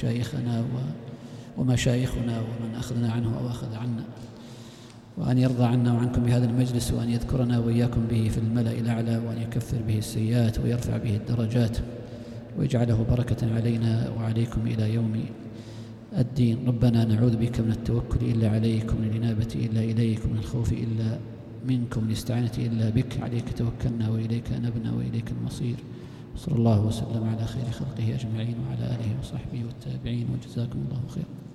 ومشايخنا ومن أخذنا عنه أو أخذ عنا، وأن يرضى عنا وعنكم بهذا المجلس، وأن يذكرنا وإياكم به في الملأ الأعلى، وأن يكفر به السيئات ويرفع به الدرجات، ويجعله بركة علينا وعليكم إلى يوم الدين. ربنا نعوذ بك من التوكل إلا عليك، ومن الإنابة إلا إليك، ومن الخوف إلا منك، ومن الاستعانة إلا بك. عليك توكلنا وإليك أنبنا وإليك المصير. صلى الله وسلم على خير خلقه أجمعين وعلى آله وصحبه والتابعين، وجزاكم الله خيرا.